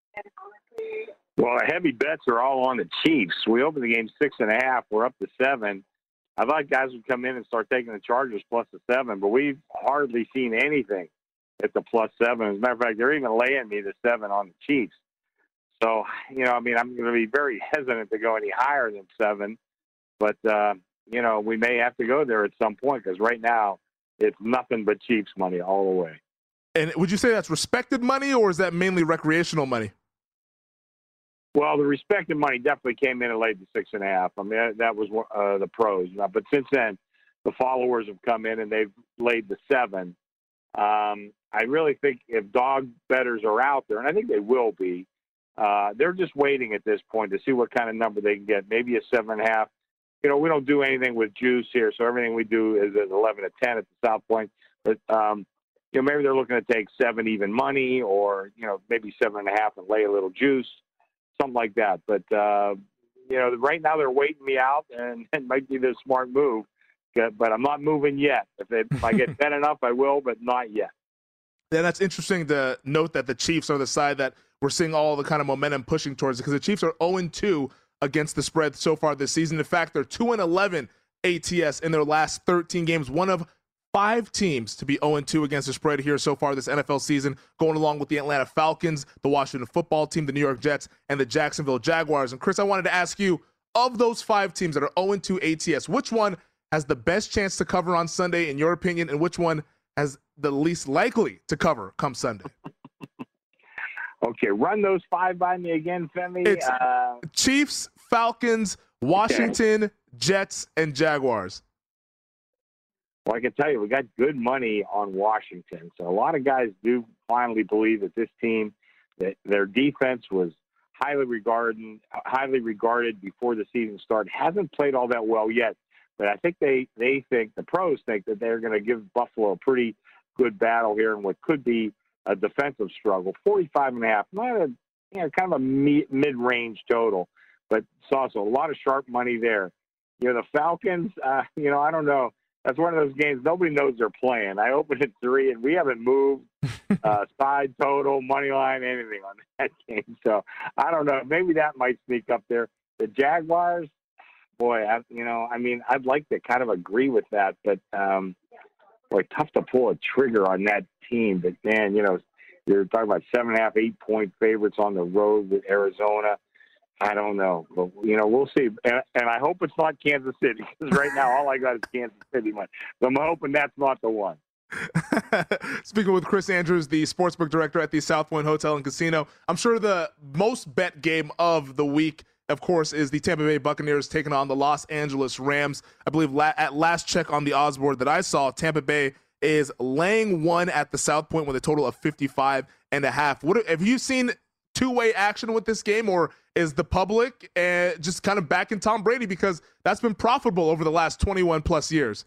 Well, the heavy bets are all on the Chiefs. We opened the game six and a half. We're up to seven. I thought guys would come in and start taking the Chargers plus the seven, but we've hardly seen anything at the plus seven. As a matter of fact, they're even laying me the seven on the Chiefs. So, you know, I mean, I'm going to be very hesitant to go any higher than seven, but, uh, you know, we may have to go there at some point because right now it's nothing but Chiefs money all the way. And would you say that's respected money, or is that mainly recreational money? Well, the respected money definitely came in and laid the six and a half. I mean, that, that was uh, the pros. But since then, the followers have come in and they've laid the seven. Um, I really think if dog bettors are out there, and I think they will be, uh, they're just waiting at this point to see what kind of number they can get. Maybe a seven and a half. You know, we don't do anything with juice here, so everything we do is at eleven to ten at the South Point. But, um, you know, maybe they're looking to take seven even money, or, you know, maybe seven and a half and lay a little juice, something like that. But, uh, you know, right now they're waiting me out, and it might be the smart move. But I'm not moving yet. If, it, if I get bet enough, I will, but not yet. Yeah, that's interesting to note that the Chiefs are the side that we're seeing all the kind of momentum pushing towards, because the Chiefs are oh and two against the spread so far this season. In fact, they're two and eleven A T S in their last thirteen games. One of five teams to be oh and two against the spread here so far this N F L season, going along with the Atlanta Falcons, the Washington Football Team, the New York Jets, and the Jacksonville Jaguars. And Chris, I wanted to ask you, of those five teams that are oh and two A T S, which one has the best chance to cover on Sunday, in your opinion, and which one has the least likely to cover come Sunday? Okay, run those five by me again, Femi. It's uh, Chiefs, Falcons, Washington, okay. Jets, and Jaguars. Well, I can tell you, we got good money on Washington. So a lot of guys do finally believe that this team, that their defense was highly regarded, highly regarded before the season started. Hasn't played all that well yet, but I think they, they think, the pros think that they're going to give Buffalo a pretty good battle here in what could be a defensive struggle. forty-five and a half, not a, you know, kind of a mid-range total, but it's also a lot of sharp money there. You know, the Falcons, uh, you know, I don't know. That's one of those games nobody knows they're playing. I opened at three, and we haven't moved uh, side total, money line, anything on that game. So I don't know. Maybe that might sneak up there. The Jaguars, boy, I, you know, I mean, I'd like to kind of agree with that, but um, boy, tough to pull a trigger on that team. But man, you know, you're talking about seven and a half, eight point favorites on the road with Arizona. I don't know, but you know, we'll see. And, and I hope it's not Kansas City, because right now all I got is Kansas City money. So I'm hoping that's not the one. Speaking with Chris Andrews, the sportsbook director at the South Point Hotel and Casino, I'm sure the most bet game of the week, of course, is the Tampa Bay Buccaneers taking on the Los Angeles Rams. I believe la- at last check on the odds board that I saw, Tampa Bay is laying one at the South Point with a total of fifty-five and a half. What have you seen two-way action with this game, or is the public uh, just kind of backing Tom Brady because that's been profitable over the last twenty-one plus years?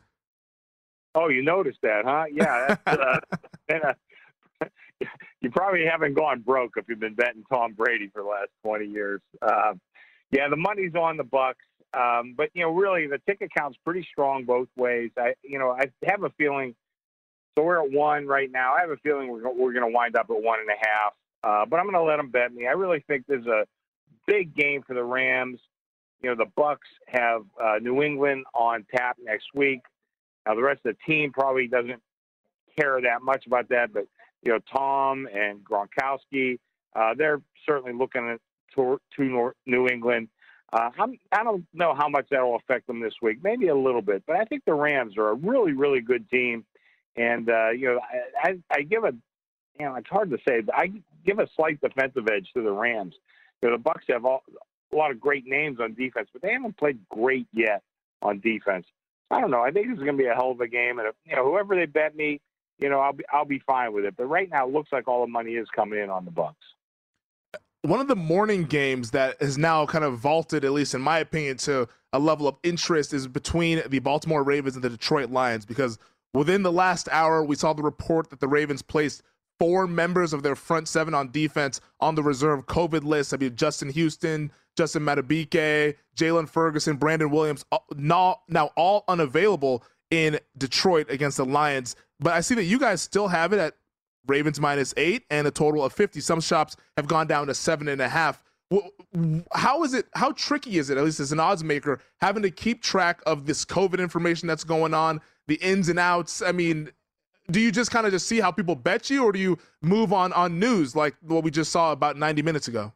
Oh, you noticed that, huh? Yeah. That's, uh, and, uh, you probably haven't gone broke if you've been betting Tom Brady for the last twenty years. Uh, yeah, the money's on the Bucs, um, but you know, really, the ticket count's pretty strong both ways. I, you know, I have a feeling. So we're at one right now. I have a feeling we're we're going to wind up at one and a half. Uh, but I'm going to let them bet me. I really think there's a big game for the Rams. You know, the Bucs have uh, New England on tap next week. Now, the rest of the team probably doesn't care that much about that, but, you know, Tom and Gronkowski, uh, they're certainly looking at to, to New England. Uh, I'm, I don't know how much that will affect them this week. Maybe a little bit, but I think the Rams are a really, really good team. And, uh, you know, I, I, I give a, you know, it's hard to say, but I give a slight defensive edge to the Rams. You know, the Bucs have all, a lot of great names on defense, but they haven't played great yet on defense. I don't know. I think this is going to be a hell of a game, and if, you know, whoever they bet me, you know, I'll be I'll be fine with it. But right now, it looks like all the money is coming in on the Bucs. One of the morning games that has now kind of vaulted, at least in my opinion, to a level of interest is between the Baltimore Ravens and the Detroit Lions, because within the last hour, we saw the report that the Ravens placed four members of their front seven on defense on the reserve COVID list. I mean, Justin Houston, Justin Madubuike, Jalen Ferguson, Brandon Williams, now, now all unavailable in Detroit against the Lions. But I see that you guys still have it at Ravens minus eight and a total of fifty. Some shops have gone down to seven and a half. How is it, how tricky is it, at least as an odds maker, having to keep track of this COVID information that's going on, the ins and outs? I mean, do you just kind of just see how people bet you, or do you move on on news like what we just saw about ninety minutes ago?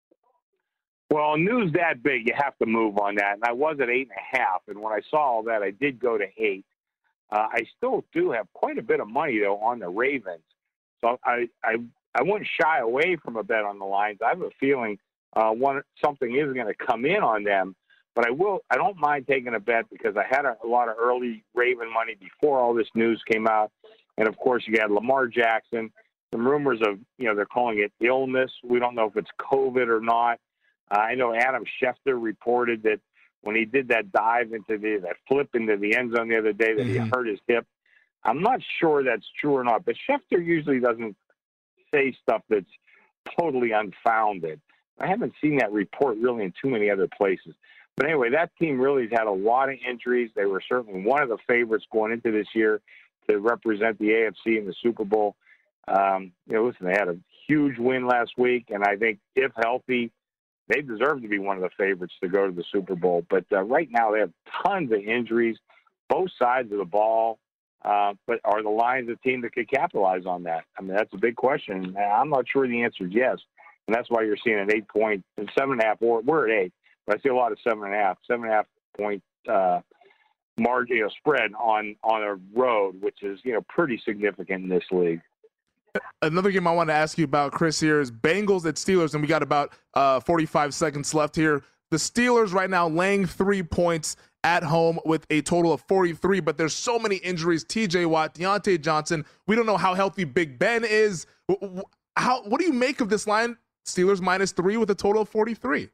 Well, news that big, you have to move on that. And I was at eight and a half, and when I saw all that, I did go to eight. Uh, I still do have quite a bit of money, though, on the Ravens. So I, I, I wouldn't shy away from a bet on the Lions. I have a feeling uh, one something is going to come in on them. But I will. I don't mind taking a bet because I had a, a lot of early Raven money before all this news came out. And, of course, you got Lamar Jackson, some rumors of, you know, they're calling it illness. We don't know if it's COVID or not. Uh, I know Adam Schefter reported that when he did that dive into the, that flip into the end zone the other day, that mm-hmm. he hurt his hip. I'm not sure that's true or not, but Schefter usually doesn't say stuff that's totally unfounded. I haven't seen that report really in too many other places. But anyway, that team really has had a lot of injuries. They were certainly one of the favorites going into this year to represent the A F C in the Super Bowl. Um, you know, listen, they had a huge win last week, and I think if healthy, they deserve to be one of the favorites to go to the Super Bowl. But uh, right now they have tons of injuries, both sides of the ball. Uh, but are the Lions a team that could capitalize on that? I mean, that's a big question. I'm not sure the answer is yes. And that's why you're seeing an eight point, and seven and a half, or we're at eight, but I see a lot of seven and a half, seven and a half point uh, margin, you know, spread on, on a road, which is, you know, pretty significant in this league. Another game I want to ask you about, Chris, here is Bengals at Steelers, and we got about uh, forty-five seconds left here. The Steelers right now laying three points at home with a total of forty-three, but there's so many injuries. T J Watt, Deontay Johnson. We don't know how healthy Big Ben is. How? What do you make of this line? Steelers minus three with a total of forty-three.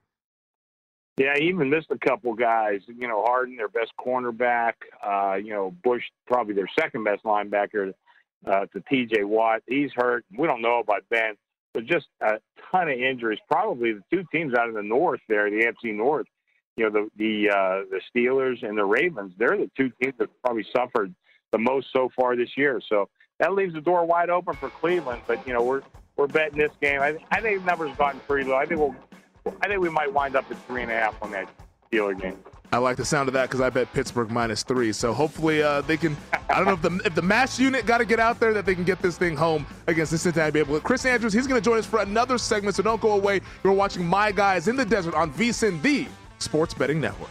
Yeah, even missed a couple guys. You know, Harden, their best cornerback. Uh, you know, Bush, probably their second best linebacker. Uh, to T J Watt, he's hurt. We don't know about Ben, but just a ton of injuries. Probably the two teams out of the North there, the A F C North, you know, the the uh, the Steelers and the Ravens, they're the two teams that probably suffered the most so far this year. So that leaves the door wide open for Cleveland. But you know, we're we're betting this game. I, I think the number's gotten pretty low. I think we'll. I think we might wind up at three and a half on that Steeler game. I like the sound of that because I bet Pittsburgh minus three. So hopefully uh, they can. I don't know if the if the mass unit got to get out there that they can get this thing home against the Cincinnati Bengals. Chris Andrews, he's going to join us for another segment. So don't go away. You're watching My Guys in the Desert on VSiN, the Sports Betting Network.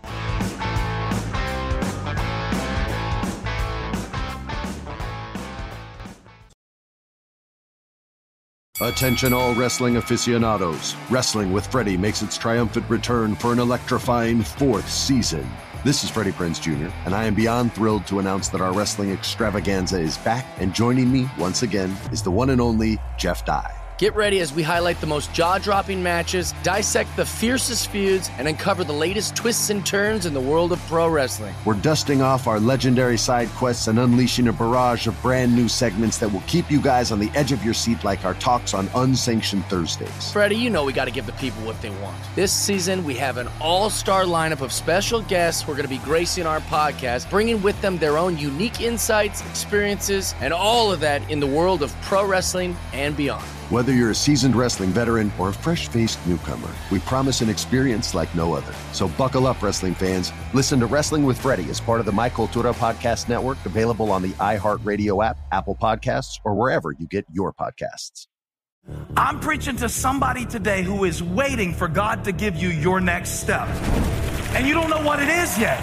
Attention all wrestling aficionados. Wrestling with Freddie makes its triumphant return for an electrifying fourth season. This is Freddie Prinze Junior, and I am beyond thrilled to announce that our wrestling extravaganza is back, and joining me once again is the one and only Jeff Dye. Get ready as we highlight the most jaw-dropping matches, dissect the fiercest feuds, and uncover the latest twists and turns in the world of pro wrestling. We're dusting off our legendary side quests and unleashing a barrage of brand new segments that will keep you guys on the edge of your seat like our talks on Unsanctioned Thursdays. Freddie, you know we got to give the people what they want. This season, we have an all-star lineup of special guests who are going to be gracing our podcast, bringing with them their own unique insights, experiences, and all of that in the world of pro wrestling and beyond. Whether you're a seasoned wrestling veteran or a fresh-faced newcomer, we promise an experience like no other. So buckle up, wrestling fans. Listen to Wrestling with Freddie as part of the My Cultura Podcast Network, available on the iHeartRadio app, Apple Podcasts, or wherever you get your podcasts. I'm preaching to somebody today who is waiting for God to give you your next step. And you don't know what it is yet.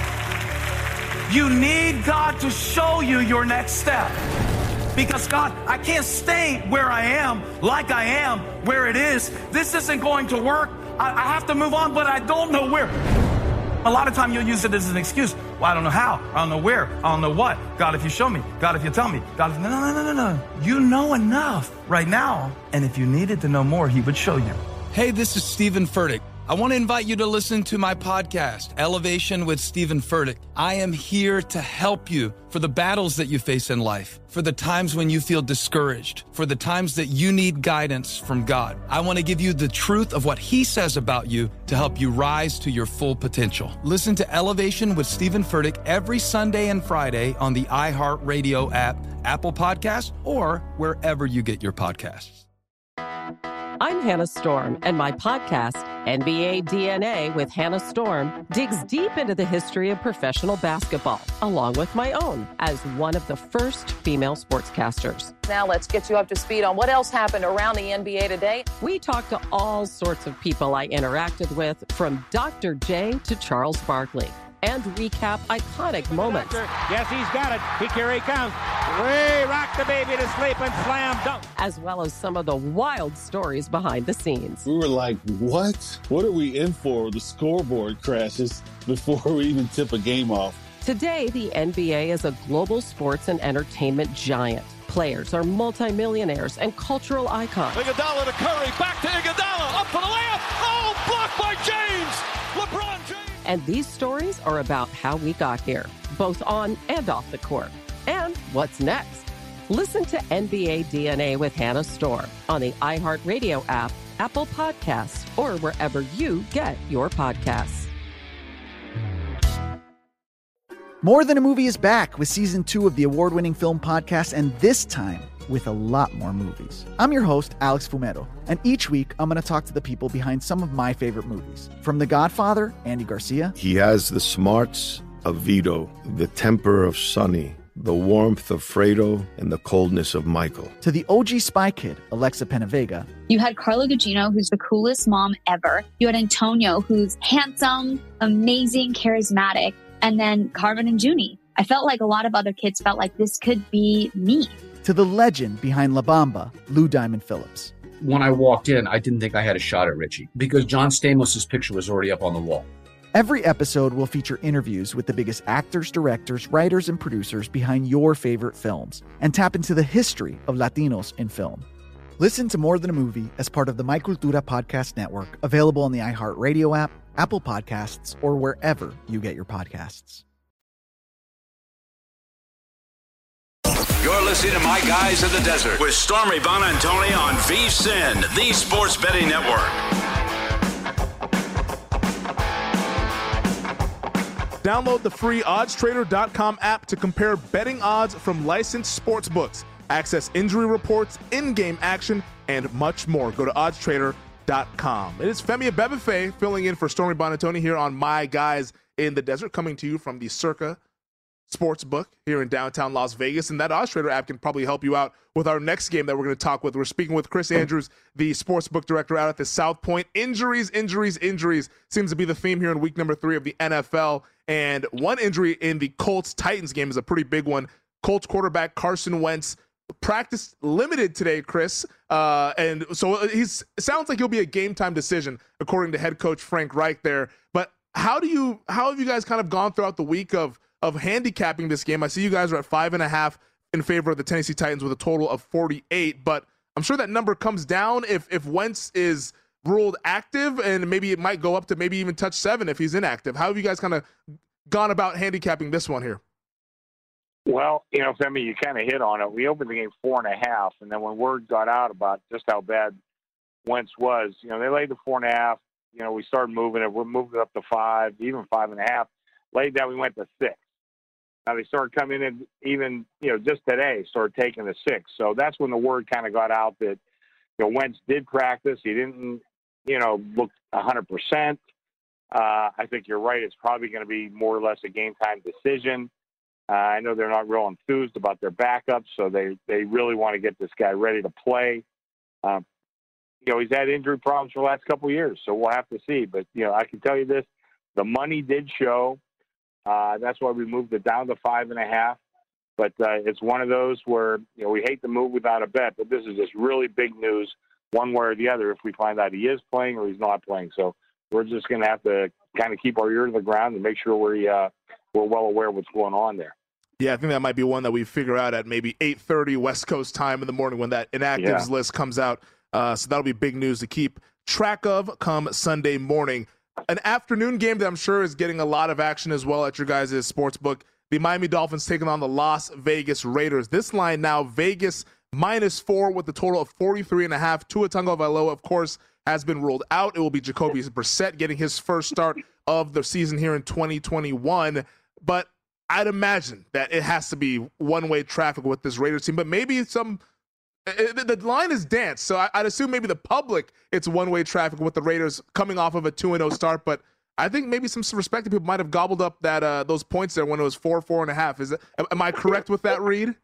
You need God to show you your next step. Because God, I can't stay where I am, like I am, where it is. This isn't going to work. I, I have to move on, but I don't know where. A lot of time you'll use it as an excuse. Well, I don't know how. I don't know where. I don't know what. God, if you show me. God, if you tell me. God, if... No, no, no, no, no. You know enough right now. And if you needed to know more, he would show you. Hey, this is Stephen Furtick. I want to invite you to listen to my podcast, Elevation with Stephen Furtick. I am here to help you for the battles that you face in life, for the times when you feel discouraged, for the times that you need guidance from God. I want to give you the truth of what he says about you to help you rise to your full potential. Listen to Elevation with Stephen Furtick every Sunday and Friday on the iHeartRadio app, Apple Podcasts, or wherever you get your podcasts. I'm Hannah Storm, and my podcast, N B A D N A with Hannah Storm, digs deep into the history of professional basketball, along with my own, as one of the first female sportscasters. Now let's get you up to speed on what else happened around the N B A today. We talked to all sorts of people I interacted with, from Doctor J to Charles Barkley, and recap iconic moments. Yes, he's got it. He, here he comes. Way rock the baby to sleep and slam dunk. As well as some of the wild stories behind the scenes. We were like, what? What are we in for? The scoreboard crashes before we even tip a game off. Today, the N B A is a global sports and entertainment giant. Players are multimillionaires and cultural icons. Iguodala to Curry, back to Iguodala, up for the layup. Oh, blocked by James. LeBron James. And these stories are about how we got here, both on and off the court. And what's next? Listen to N B A D N A with Hannah Storm on the iHeartRadio app, Apple Podcasts, or wherever you get your podcasts. More Than a Movie is back with season two of the award-winning film podcast, and this time with a lot more movies. I'm your host, Alex Fumero, and each week I'm going to talk to the people behind some of my favorite movies. From The Godfather, Andy Garcia. He has the smarts of Vito, the temper of Sonny, the warmth of Fredo, and the coldness of Michael. To the O G Spy Kid, Alexa Penavega. You had Carla Gugino, who's the coolest mom ever. You had Antonio, who's handsome, amazing, charismatic. And then Carmen and Junie. I felt like a lot of other kids felt like this could be me. To the legend behind La Bamba, Lou Diamond Phillips. When I walked in, I didn't think I had a shot at Richie because John Stamos' picture was already up on the wall. Every episode will feature interviews with the biggest actors, directors, writers, and producers behind your favorite films, and tap into the history of Latinos in film. Listen to More Than a Movie as part of the My Cultura Podcast Network, available on the iHeartRadio app, Apple Podcasts, or wherever you get your podcasts. You're listening to My Guys in the Desert with Stormy Buonantony on VSiN, the Sports Betting Network. Download the free odds trader dot com app to compare betting odds from licensed sports books. Access injury reports, in-game action, and much more. Go to odds trader dot com. It is Femi Abebefe filling in for Stormy Buonantony here on My Guys in the Desert, coming to you from the Circa Sportsbook here in downtown Las Vegas. And that OddsTrader app can probably help you out with our next game that we're going to talk with. We're speaking with Chris Andrews, the sportsbook director out at the South Point. Injuries, injuries, injuries seems to be the theme here in week number three of the N F L. And one injury in the Colts-Titans game is a pretty big one. Colts quarterback Carson Wentz practiced limited today, Chris. Uh, and so he's it sounds like he'll be a game-time decision, according to head coach Frank Reich there. But how do you how have you guys kind of gone throughout the week of of handicapping this game? I see you guys are at five and a half in favor of the Tennessee Titans with a total of forty-eight, but I'm sure that number comes down if if Wentz is ruled active, and maybe it might go up to maybe even touch seven if he's inactive. How have you guys kind of gone about handicapping this one here? Well, you know, Femi, you kind of hit on it. We opened the game four and a half, and then when word got out about just how bad Wentz was, you know, they laid the four and a half. You know, we started moving it. We're moving it up to five, even five and a half. Laid that, we went to six. Now they started coming in even, you know, just today, started taking the six. So that's when the word kind of got out that, you know, Wentz did practice. He didn't, you know, look one hundred percent. Uh, I think you're right. It's probably going to be more or less a game-time decision. Uh, I know they're not real enthused about their backups, so they, they really want to get this guy ready to play. Um, you know, he's had injury problems for the last couple of years, so we'll have to see. But, you know, I can tell you this, the money did show. Uh, that's why we moved it down to five and a half. But uh, it's one of those where, you know, we hate to move without a bet, but this is just really big news one way or the other if we find out he is playing or he's not playing. So we're just going to have to kind of keep our ear to the ground and make sure we, uh, we're well aware of what's going on there. Yeah, I think that might be one that we figure out at maybe eight thirty West Coast time in the morning when that inactives yeah. list comes out. Uh, so that'll be big news to keep track of come Sunday morning. An afternoon game that I'm sure is getting a lot of action as well at your guys' sportsbook. The Miami Dolphins taking on the Las Vegas Raiders. This line now, Vegas minus four with a total of forty-three and a half. Tua Tagovailoa, of course, has been ruled out. It will be Jacoby Brissett getting his first start of the season here in twenty twenty-one. But I'd imagine that it has to be one-way traffic with this Raiders team. But maybe some it, the line is danced, so I'd assume maybe the public it's one-way traffic with the Raiders coming off of a two and oh start. But I think maybe some respected people might have gobbled up that uh, those points there when it was four, four and a half. Is it, am I correct with that read?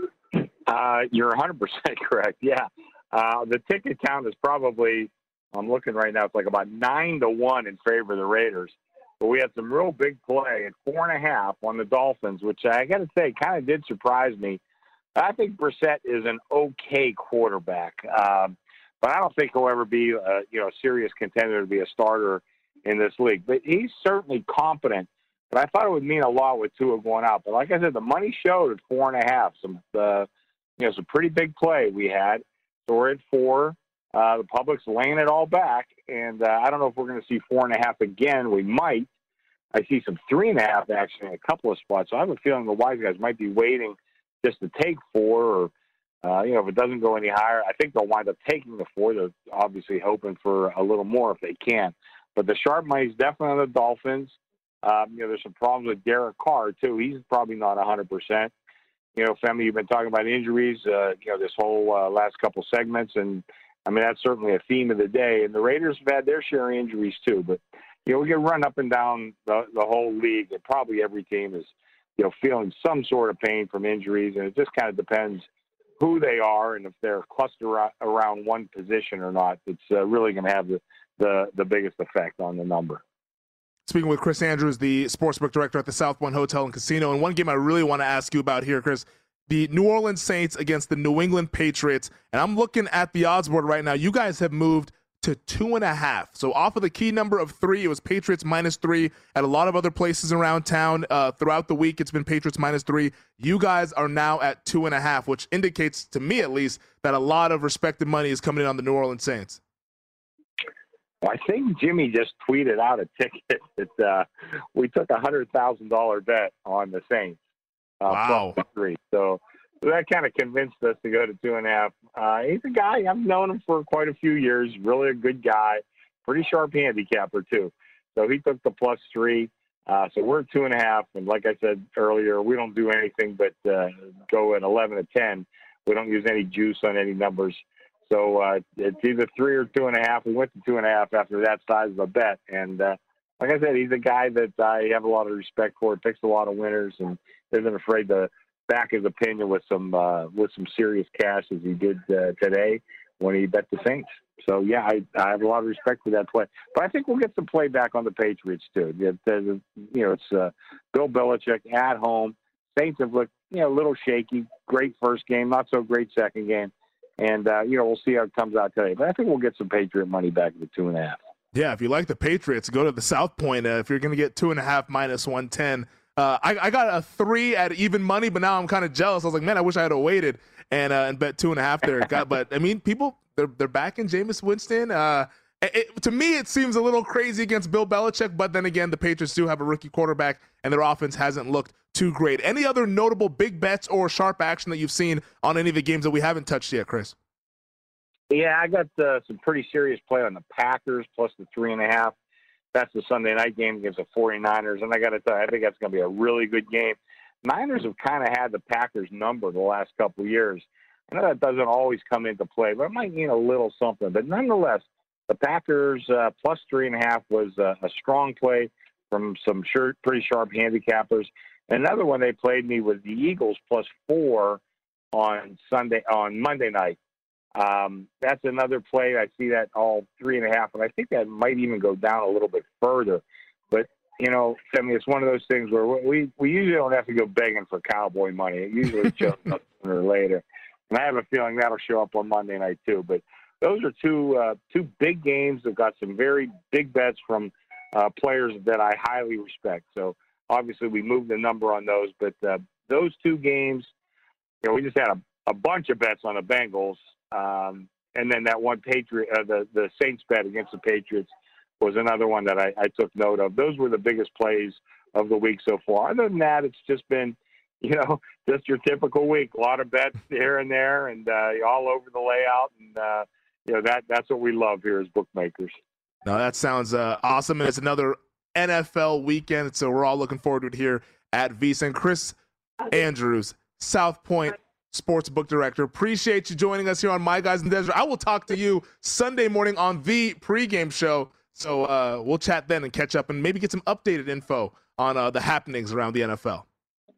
Uh, you're one hundred percent correct. Yeah, uh, the ticket count is probably. I'm looking right now. It's like about nine to one in favor of the Raiders. But we had some real big play at four and a half on the Dolphins, which I got to say kind of did surprise me. I think Brissett is an okay quarterback, um, but I don't think he'll ever be a, you know, a serious contender to be a starter in this league. But he's certainly competent. But I thought it would mean a lot with Tua going out. But like I said, the money showed at four and a half. Some, uh, you know, some pretty big play we had. So we're at four. Uh, the public's laying it all back, and uh, I don't know if we're going to see four and a half again. We might. I see some three and a half action in a couple of spots. So I have a feeling the wise guys might be waiting just to take four, or uh, you know, if it doesn't go any higher, I think they'll wind up taking the four. They're obviously hoping for a little more if they can. But the sharp money's definitely on the Dolphins. Um, you know, there's some problems with Derek Carr too. He's probably not one hundred percent. You know, Femi, you've been talking about injuries. Uh, you know, this whole uh, last couple segments, and I mean, that's certainly a theme of the day. And the Raiders have had their share of injuries too. But, you know, we get run up and down the, the whole league, and probably every team is, you know, feeling some sort of pain from injuries. And it just kind of depends who they are and if they're clustered around one position or not. It's uh, really going to have the, the, the biggest effect on the number. Speaking with Chris Andrews, the sportsbook director at the South Point Hotel and Casino. And one game I really want to ask you about here, Chris, the New Orleans Saints against the New England Patriots. And I'm looking at the odds board right now. You guys have moved to two and a half. So off of the key number of three, it was Patriots minus three. At a lot of other places around town uh, throughout the week, it's been Patriots minus three. You guys are now at two and a half, which indicates, to me at least, that a lot of respected money is coming in on the New Orleans Saints. I think Jimmy just tweeted out a ticket that uh, we took a one hundred thousand dollars bet on the Saints. Uh, wow. Three. So, so that kind of convinced us to go to two and a half. Uh, he's a guy, I've known him for quite a few years, really a good guy, pretty sharp handicapper too. So he took the plus three. Uh, so we're two and a half. And like I said earlier, we don't do anything but uh, go at eleven to ten. We don't use any juice on any numbers. So uh, it's either three or two and a half. We went to two and a half after that size of a bet. And uh, like I said, he's a guy that I have a lot of respect for. Picks a lot of winners and isn't afraid to back his opinion with some uh, with some serious cash as he did uh, today when he bet the Saints. So, yeah, I, I have a lot of respect for that play. But I think we'll get some play back on the Patriots, too. It, it, you know, it's uh, Bill Belichick at home. Saints have looked, you know, a little shaky. Great first game, not so great second game. And, uh, you know, we'll see how it comes out today. But I think we'll get some Patriot money back at the two and a half. Yeah, if you like the Patriots, go to the South Point. Uh, if you're going to get two and a half minus one ten. Uh, I, I got a three at even money, but now I'm kind of jealous. I was like, man, I wish I had waited and uh, and bet two and a half there. Got, but, I mean, people – They're they're backing Jameis Winston. Uh, it, to me, it seems a little crazy against Bill Belichick, but then again, the Patriots do have a rookie quarterback, and their offense hasn't looked too great. Any other notable big bets or sharp action that you've seen on any of the games that we haven't touched yet, Chris? Yeah, I got uh, some pretty serious play on the Packers plus the three and a half. That's the Sunday night game against the 49ers, and I got to tell you, I think that's going to be a really good game. Niners have kind of had the Packers number the last couple of years. I know that doesn't always come into play, but it might mean a little something. But nonetheless, the Packers uh, plus three and a half was uh, a strong play from some sure, pretty sharp handicappers. Another one they played me was the Eagles plus four on Sunday on Monday night. Um, that's another play. I see that all three and a half, and I think that might even go down a little bit further. But you know, I mean, it's one of those things where we we usually don't have to go begging for cowboy money. It usually shows up sooner or later. And I have a feeling that'll show up on Monday night too. But those are two uh, two big games that got some very big bets from uh, players that I highly respect. So obviously we moved the number on those. But uh, those two games, you know, we just had a, a bunch of bets on the Bengals. Um, and then that one Patriot, uh, the, the Saints bet against the Patriots was another one that I, I took note of. Those were the biggest plays of the week so far. Other than that, it's just been, you know, just your typical week. A lot of bets here and there, and uh, all over the layout. And uh, you know that that's what we love here as bookmakers. No, that sounds uh, awesome, and it's another N F L weekend, so we're all looking forward to it here at VSiN. Chris Andrews, South Point Sportsbook Director. Appreciate you joining us here on My Guys in the Desert. I will talk to you Sunday morning on the pregame show. So uh, we'll chat then and catch up and maybe get some updated info on uh, the happenings around the N F L.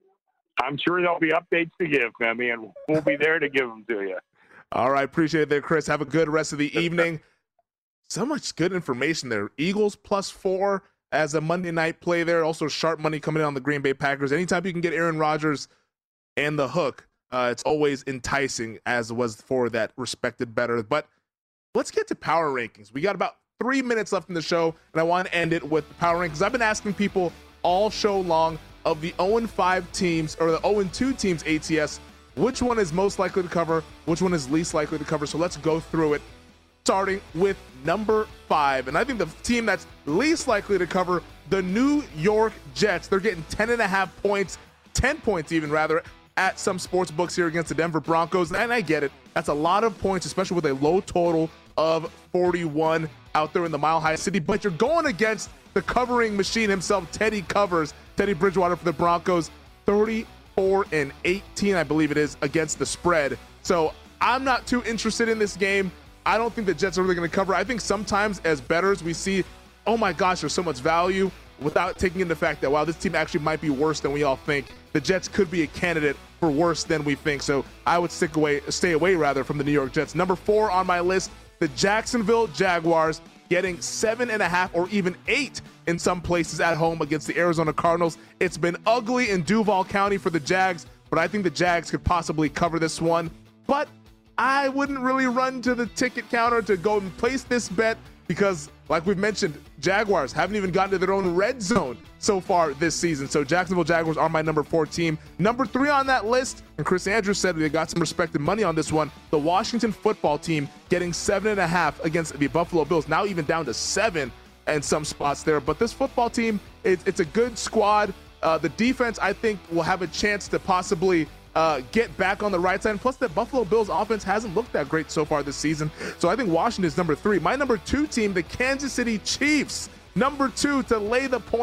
I'm sure there'll be updates to give, Femi, and we'll be there to give them to you. All right. Appreciate it there, Chris. Have a good rest of the evening. So much good information there. Eagles plus four as a Monday night play there. Also sharp money coming in on the Green Bay Packers. Anytime you can get Aaron Rodgers and the hook, uh, it's always enticing, as was for that respected bettor. But let's get to power rankings. We got about three minutes left in the show, and I want to end it with power rankings. I've been asking people all show long, of the oh and five teams, or the oh and two teams A T S, which one is most likely to cover, which one is least likely to cover. So let's go through it, starting with number five. And I think the team that's least likely to cover, the New York Jets. They're getting ten and a half points, ten points even rather, at some sports books here against the Denver Broncos. And I get it. That's a lot of points, especially with a low total of forty-one out there in the Mile High City. But you're going against the covering machine himself, Teddy Covers, Teddy Bridgewater for the Broncos, thirty-four and eighteen, I believe it is, against the spread. So I'm not too interested in this game. I don't think the Jets are really going to cover. I think sometimes as bettors we see, oh my gosh, there's so much value, without taking into the fact that, wow, this team actually might be worse than we all think. The Jets could be a candidate for worse than we think. So I would stick away, stay away rather from the New York Jets. Number four on my list, the Jacksonville Jaguars, getting seven and a half or even eight in some places at home against the Arizona Cardinals. It's been ugly in Duval County for the Jags, but I think the Jags could possibly cover this one. But I wouldn't really run to the ticket counter to go and place this bet because, like we've mentioned, Jaguars haven't even gotten to their own red zone so far this season. So Jacksonville Jaguars are my number four team. Number three on that list, and Chris Andrews said they got some respected money on this one, the Washington football team getting seven and a half against the Buffalo Bills, now even down to seven and some spots there. But this football team, it, it's a good squad. Uh, the defense, I think, will have a chance to possibly uh, get back on the right side. And plus, the Buffalo Bills offense hasn't looked that great so far this season. So I think Washington is number three. My number two team, the Kansas City Chiefs, number two to lay the points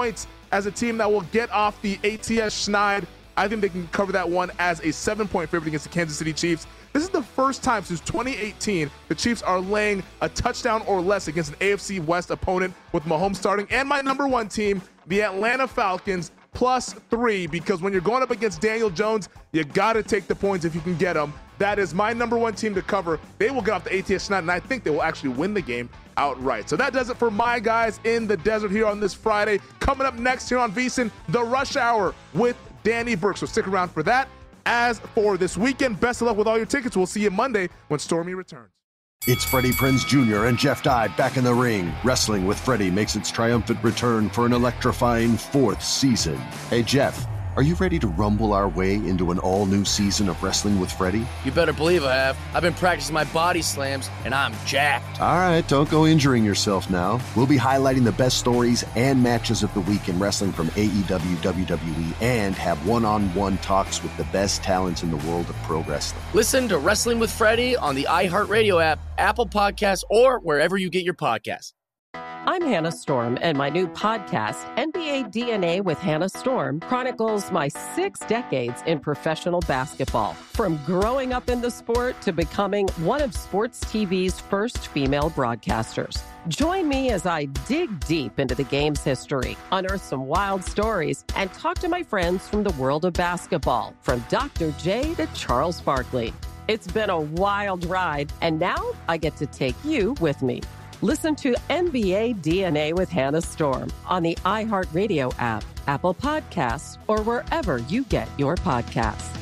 as a team that will get off the A T S Schneid. I think they can cover that one as a seven-point favorite against the Kansas City Chiefs. This is the first time since twenty eighteen the Chiefs are laying a touchdown or less against an A F C West opponent with Mahomes starting. And my number one team, the Atlanta Falcons, plus three, because when you're going up against Daniel Jones, you got to take the points if you can get them. That is my number one team to cover. They will get off the A T S Schneid, and I think they will actually win the game outright. So that does it for my guys in the desert here on this Friday. Coming up next here on VSiN, the Rush Hour with Danny Burke. So stick around for that. As for this weekend, best of luck with all your tickets. We'll see you Monday when Stormy returns. It's Freddie Prinze Junior and Jeff Dye back in the ring. Wrestling with Freddie makes its triumphant return for an electrifying fourth season. Hey, Jeff, are you ready to rumble our way into an all-new season of Wrestling with Freddie? You better believe I have. I've been practicing my body slams, and I'm jacked. All right, don't go injuring yourself now. We'll be highlighting the best stories and matches of the week in wrestling from A E W, W W E, and have one-on-one talks with the best talents in the world of pro wrestling. Listen to Wrestling with Freddie on the iHeartRadio app, Apple Podcasts, or wherever you get your podcasts. I'm Hannah Storm, and my new podcast, N B A D N A with Hannah Storm, chronicles my six decades in professional basketball. From growing up in the sport to becoming one of sports T V's first female broadcasters. Join me as I dig deep into the game's history, unearth some wild stories, and talk to my friends from the world of basketball, from Doctor J to Charles Barkley. It's been a wild ride, and now I get to take you with me. Listen to N B A D N A with Hannah Storm on the iHeartRadio app, Apple Podcasts, or wherever you get your podcasts.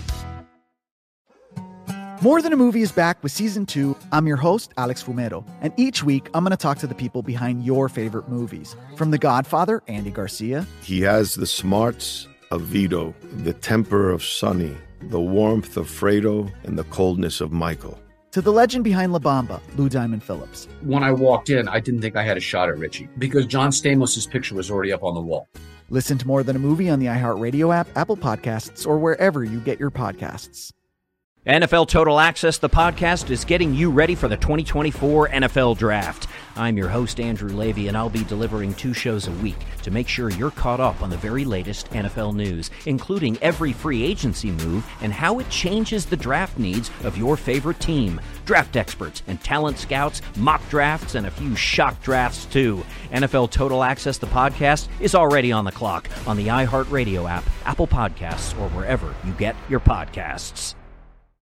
More Than a Movie is back with season two. I'm your host, Alex Fumero, and each week I'm going to talk to the people behind your favorite movies. From The Godfather, Andy Garcia. He has the smarts of Vito, the temper of Sonny, the warmth of Fredo, and the coldness of Michael. To the legend behind La Bamba, Lou Diamond Phillips. When I walked in, I didn't think I had a shot at Richie because John Stamos' picture was already up on the wall. Listen to More Than a Movie on the iHeartRadio app, Apple Podcasts, or wherever you get your podcasts. N F L Total Access, the podcast, is getting you ready for the twenty twenty-four N F L Draft. I'm your host, Andrew Levy, and I'll be delivering two shows a week to make sure you're caught up on the very latest N F L news, including every free agency move and how it changes the draft needs of your favorite team. Draft experts and talent scouts, mock drafts, and a few shock drafts, too. N F L Total Access, the podcast, is already on the clock on the iHeartRadio app, Apple Podcasts, or wherever you get your podcasts.